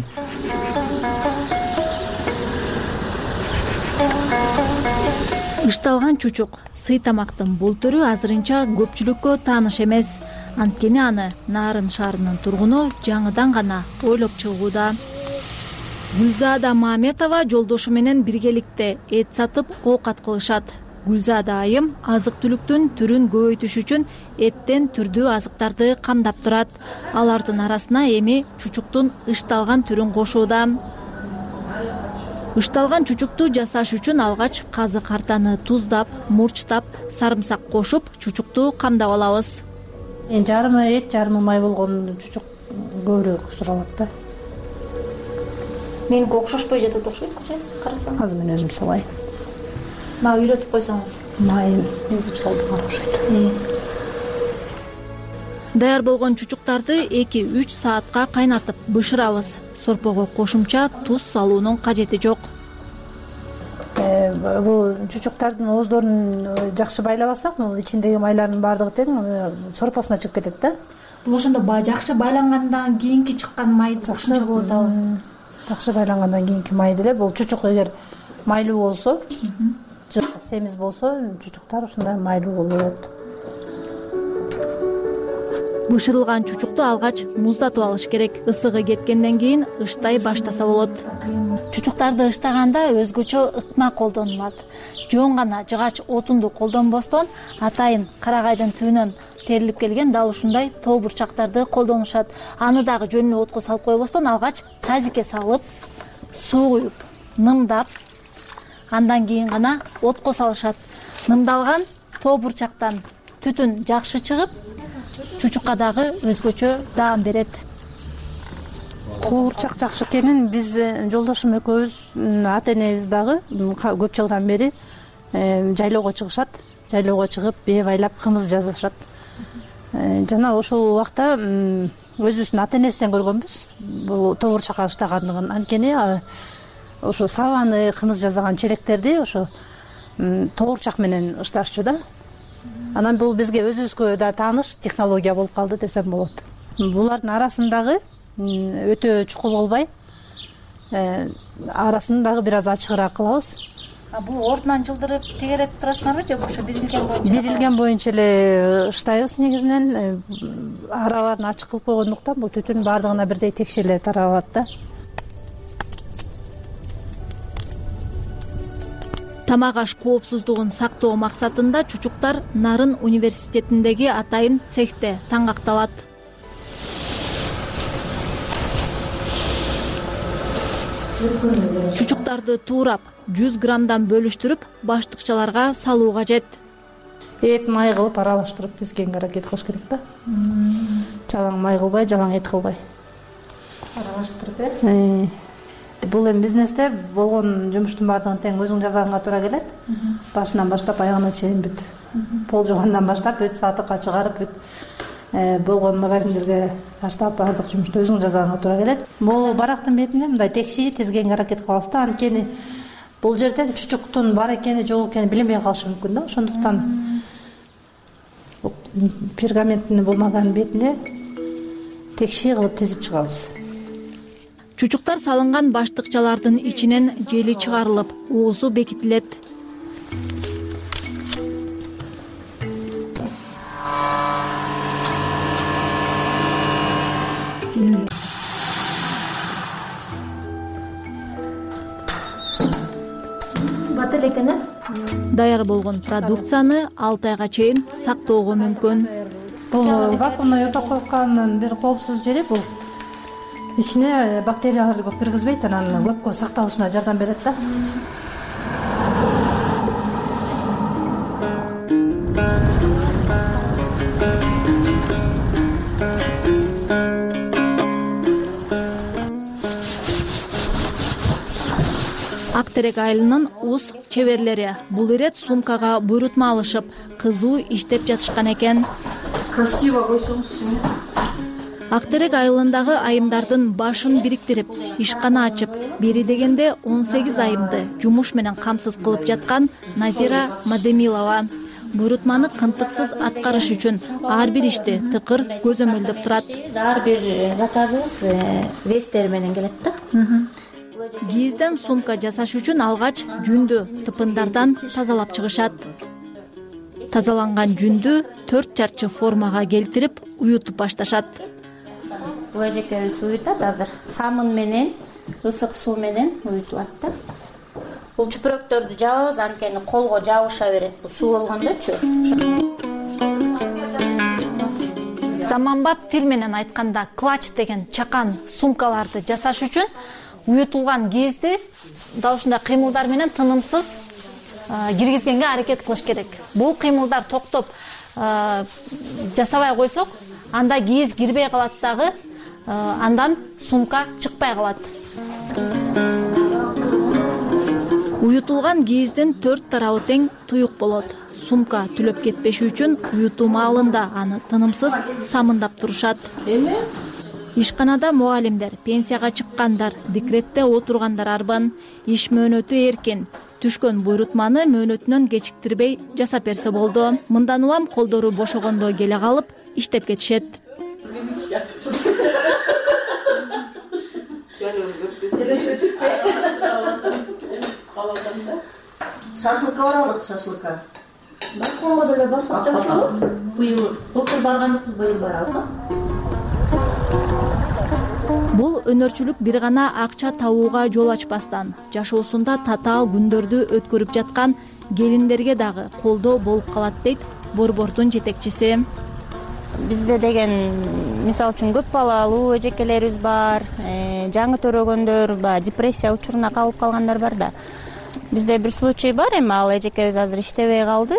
Ышталган чучук сый тамактын бул түрү азырынча көпчүлүккө тааныш эмес. Анткени аны Нарын шаарынын тургуну жаңыдан гана ойлоп чыгууда. Гүлзада Маметова жолдошу менен биргеликте эт сатып оокат кылышат. Гүлзада айым азык-түлүктүн түрүн көбөйтүш үчүн эттен түрдүү азыктарды камдап турат. Алардын арасына эми чучуктун ышталган түрүн кошууда. Ышталган чучукту жасаш үчүн алгач казы картаны туздап, мурчтап, сарымсак кошуп, чучукту камдап алабыз. Жарымы эт, жарымы май болгон чучук көбүрөөк суралат да. Меники окшошпой жатат окшойт, карасаң. Азыр мен өзүм салайын. Мага үйрөтүп койсоңуз. Майын эзип салдыган окшойт. Даяр болгон чучуктарды 2-3 саатка кайнатып бышырабыз. сорпого кошумча туз салуунун кажети жок. Бул чучуктардын ооздорун жакшы байлабасак, бул ичиндеги майлардын баардыгы тең сорпосуна чыгып кетет да. Бул ошондо жакшы байлангандан кийинки чыккан май жакшы болот абы. Жакшы байлангандан кийинки май деле бул чучук эгер майлуу болсо, семиз болсо, чучуктар ушундай майлуу болот. Бышырылган чучукту алгач муздатып алыш керек. Ысыгы кеткенден кийин ыштай баштаса болот. Чучуктарды ыштаганда өзгөчө ыкма колдонулат. Жөн гана жыгач отунду колдонбостон атайын карагайдын түбүнөн терилип келген дал ушундай тоо бурчактарды колдонушат. Аны дагы жөн эле отко салып койбостон алгач тазикке салып, суу куюп, нымдап, андан кийин гана отко салышат. Нымдалган тоо бурчактан түтүн жакшы чыгып, чучукка дагы өзгөчө даам берет. Куурчак жакшы экенин биз жолдошум экөөбүз, ата энебиз дагы көп жылдан бери жайлоого чыгышат. Жайлоого чыгып, бээ байлап кымыз жасашат. Жана ошол убакта өзүбүздүн ата энесинен көргөнбүз бул тоо бурчакка ыштагандыгын. Анткени ошо сабаны, кымыз жасаган челектерди ошо тоо бурчак менен ышташчу да. Анан бул бизге өзүбүзгө да тааныш технология болуп калды десем болот. Булардын арасындагы өтө чукул болбой, арасын дагы бир аз ачыгыраак кылабыз. Бул ордунан жылдырып тегереп турасыңарбы же ошо бирилген боюнча? Бирилген боюнча эле ыштайбыз негизинен. Араларын ачык кылып койгондуктан бул түтүн баардыгына бирдей текшеле таралат да. Тамак аш коопсуздугун сактоо максатында чучуктар Нарын университетиндеги атайын цехте таңгакталат. Чучуктарды туурап 100 граммдан бөлүштүрүп баштыкчаларга салуу кажет. Эт май кылып аралаштырып тизгенге аракет кылыш керек да. Жалаң май кылбай, жалаң эт кылбай. Аралаштырып Бул эми бизнесте болгон жумуштун баардыгын тең өзүң жасаганга туура келет. Башынан баштап аягына чейин бүт. Пол жугандан баштап бүт сатыкка чыгарып бүт. Болгон магазиндерге таштап баардык жумушту өзүң жасаганга туура келет. Бул барактын бетинде мындай текши тизгенге аракет кылабыз да. Анткени бул жерден чучуктун бар экени, жок экени билинбей калышы мүмкүн да. Ошондуктан пергаменттин болмаган бетине текши кылып тизип чыгабыз. Чучуктар салынган баштыкчалардын ичинен жели чыгарылып, оозу бекитилет. Батыр экен э? Даяр болгон продукцияны 6 айга чейин сактоого мүмкүн. Бул вакуумный упаковканын бир коопсуз жери бул. Ичине бактерияларды көп киргизбейт, анан көпкө сакталышына жардам берет да. Актерек айылынын уз чеберлери бул ирет сумкага буйрутма алышып, кызуу иштеп жатышкан экен. Красиво койсоңузчу. Актерек айылындагы айымдардын башын бириктирип, ишкана ачып, бери дегенде 18 айымды жумуш менен камсыз кылып жаткан Назира Мадемилова. Буйрутманы кынтыксыз аткарыш үчүн ар бир ишти тыкыр көзөмөлдөп турат. Ар бир заказыбыз вестер менен келет да. Кийизден сумка жасаш үчүн алгач жүндү тыпындардан тазалап чыгышат. Тазаланган жүндү 4 чарчы формага келтирип, уютуп башташат. Бул эжекебиз уютат азыр. Самын менен, ысык суу менен уютулат да. Бул чүпүрөктөрдү жабабыз, анткени колго жабыша берет. Бул суу болгондочу. Заманбап тил менен айтканда клач деген чакан сумкаларды жасаш үчүн уютулган кийизди дал ушундай кыймылдар менен тынымсыз киргизгенге аракет кылыш керек. Бул кыймылдар токтоп жасабай койсок, анда кийиз кирбей калат дагы, андан сумка чыкпай калат. Уютулган кийиздин 4 тарабы тең туюк болот. Сумка түлөп кетпеши үчүн уютуу маалында аны тынымсыз самындап турушат. Ишканада мугалимдер, пенсияга чыккандар, декретте отургандар арбан, иш мөөнөтү эркин. Түшкөн буйрутманы мөөнөтүнөн кечиктирбей жасап берсе болду. Мындан улам колдору бошогондо келе калып иштеп кетишет. Шашлыкка баралык, шашлыкка. Башконго деле барсак жакшы. Былтыр барганбыз, быйыл баралы. Бул өнөрчүлүк бир гана акча табууга жол ачпастан, жашоосунда татаал күндөрдү өткөрүп жаткан келиндерге дагы колдоо болуп калат дейт борбордун жетекчиси. Бизде деген мисалы үчүн көп балалуу эжекелерибиз бар, жаңы төрөгөндөр, депрессия учуруна кабылып калгандар бар да. Бизде бир случай бар, эми ал эжекебиз азыр иштебей калды.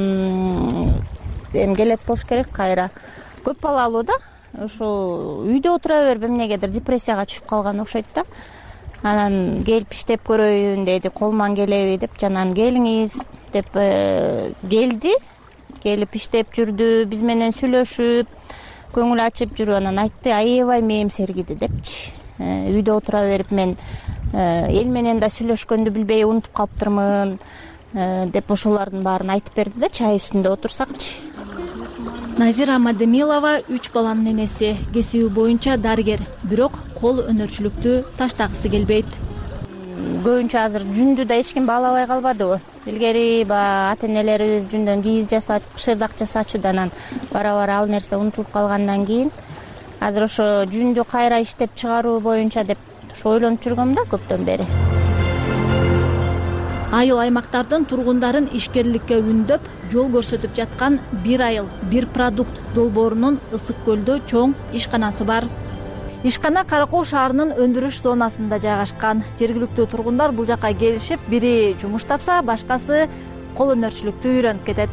Эми келет болуш керек кайра. Көп балалуу да. Ошо үйдө отура берип эмнегедир депрессияга түшүп калган окшойт да. Анан келип иштеп көрөйүн деди, колуман келеби деп, жанан келиңиз деп келди. Келип иштеп жүрдү, биз менен сүйлөшүп, көңүл ачып жүрүп анан айтты, аябай мээм сергиди депчи. Үйдө отура берип мен эл менен да сүйлөшкөндү билбей унутуп калыптырмын деп ошолордун баарын айтып берди да, чай үстүндө отурсакчы. Назира Мадемилова 3 баланын энеси, кесиби боюнча дарыгер, бирок кол өнөрчүлүктү таштагысы келбейт. Көбүнчө азыр жүндү да эч ким баалабай калбадыбы. Илгери ата-энелерибиз жүндөн кийиз жасап, шырдак жасачуду, анан бара-бара ал нерсе унутулуп калгандан кийин азыр ошо жүндү кайра иштеп чыгаруу боюнча деп ошо ойлонуп жүргөм да көптөн бери. Айыл аймактардын тургундарын ишкерликке үндөп, жол көрсөтүп жаткан бир айыл, бир продукт долбоорунун Ысык көлдө чоң ишканасы бар. Ишкана Каракол шаарынын өндүрүш зонасында жайгашкан. Жергиликтүү тургундар бул жакка келишип, бири жумуш тапса, башкасы кол өнөрчүлүктү үйрөнүп кетет.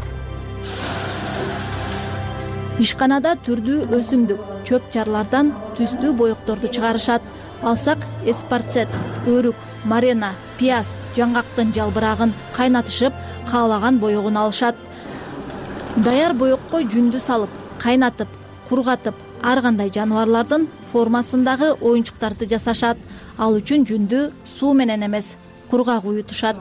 Ишканада түрдүү өсүмдүк, чөп жарлардан түстүү боекторду чыгарышат. Алсак эспарцет, өрүк, марена, пияз, жаңгактын жалбырагын кайнатышып, каалаган боегун алышат. Даяр боекко жүндү салып, кайнатып, кургатып, ар кандай жаныбарлардын формасындагы оюнчуктарды жасашат. Ал үчүн жүндү суу менен эмес, кургак уютушат.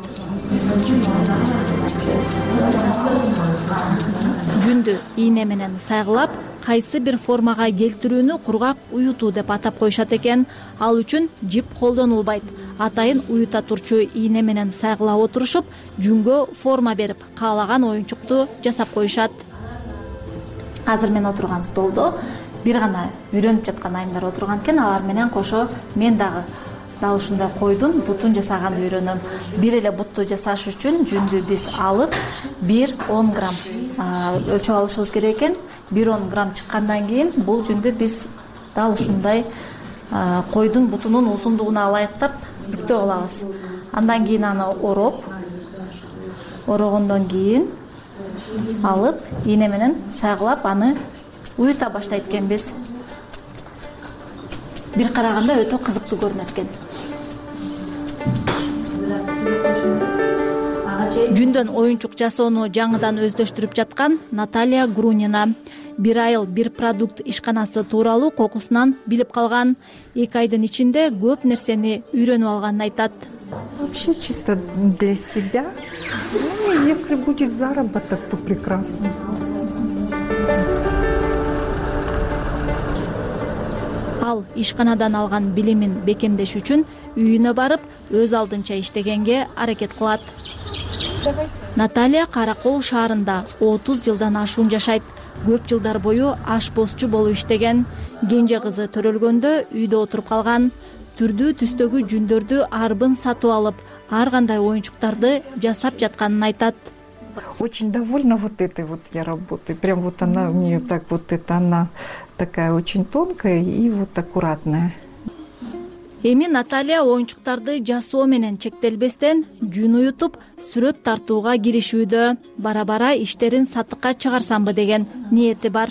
Жүндү ийне менен сайгылап, кайсы бир формага келтирүүнү кургак уютуу деп атап коюшат экен. Ал үчүн жип колдонулбайт. Атайын уюта турчу ийне менен сайгылап отурушуп, жүнгө форма берип, каалаган оюнчукту жасап коюшат. Азыр мен отурган столдо бир гана үйрөнүп жаткан айымдар отурган экен, алар менен кошо мен дагы дал ушундай койдун бутун жасаганды үйрөнөм. Бир эле бутту жасаш үчүн жүндү биз алып 1-10 грамм өлчөп алышыбыз керек экен. 1-10 грамм чыккандан кийин бул жүндү биз дал ушундай койдун бутунун узундугуна ылайыктап бүктөп алабыз. Андан кийин аны орогондон кийин алып ийне менен сайгылап аны уюта баштайт экенбиз. Бир караганда өтө кызыктуу көрүнөт экен. Жүндөн оюнчук жасоону жаңыдан өздөштүрүп жаткан Наталья Грунина. Бир айыл, бир продукт ишканасы тууралуу кокусунан билип калган. 2 айдын ичинде көп нерсени үйрөнүп алганын айтат. Вообще чисто для себя. Если будет заработок, то прекрасно. Ал ишканадан алган билимин бекемдеш үчүн үйүнө барып, өз алдынча иштегенге аракет кылат. Наталья Каракол шаарында 30 жылдан ашуун жашайт. Көп жылдар бою ашпозчу болуп иштеген. Кенже кызы төрөлгөндө үйдө отуруп калган. Түрдүү түстөгү жүндөрдү арбын сатып алып, ар кандай оюнчуктарды жасап жатканын айтат. Очень довольна вот этой вот я работой. Прям вот она у нее так вот это она такая очень тонкая и вот аккуратная. Эми Наталья оюнчуктарды жасоо менен чектелбестен жүн уютуп, сүрөт тартууга киришүүдө. Бара-бара иштерин сатыкка чыгарсамбы деген ниети бар.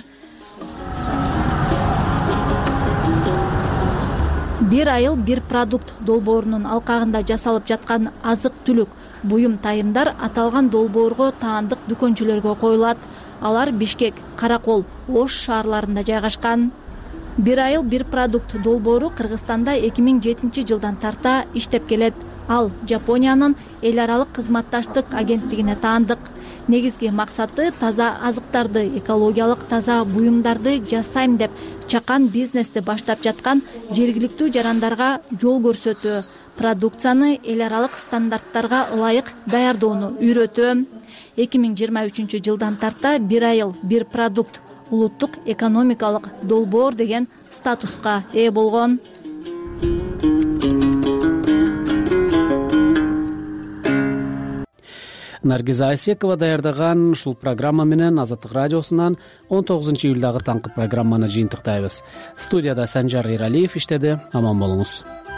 Бир айыл, бир продукт долбоорунун алкагында жасалып жаткан азык-түлүк, буюм тайымдар аталган долбоорго таандык дүкөнчүлөргө коюлат. Алар Бишкек, Каракол, Ош шаарларында жайгашкан. бир айыл бир продукт долбоору Кыргызстанда 2007 жылдан тарта иштеп келет. Ал Жапониянын эл аралык кызматташтык агенттигине таандык. Негизги максаты таза азыктарды, экологиялык таза буюмдарды жасайм деп чакан бизнести баштап жаткан жергиликтүү жарандарга жол көрсөтүү, продукцияны эл аралык стандарттарга ылайык даярдоону үйрөтүү. 2023 жылдан тарта бир айыл бир продукт улуттук экономикалык долбоор деген статуска ээ болгон. Наргиза Айсекова даярдаган ушул программа менен Азаттык радиосунан 19 июлдагы таңкы программаны жыйынтыктайбыз. Студияда Санжар Эралиев иштеди. Аман болуңуз.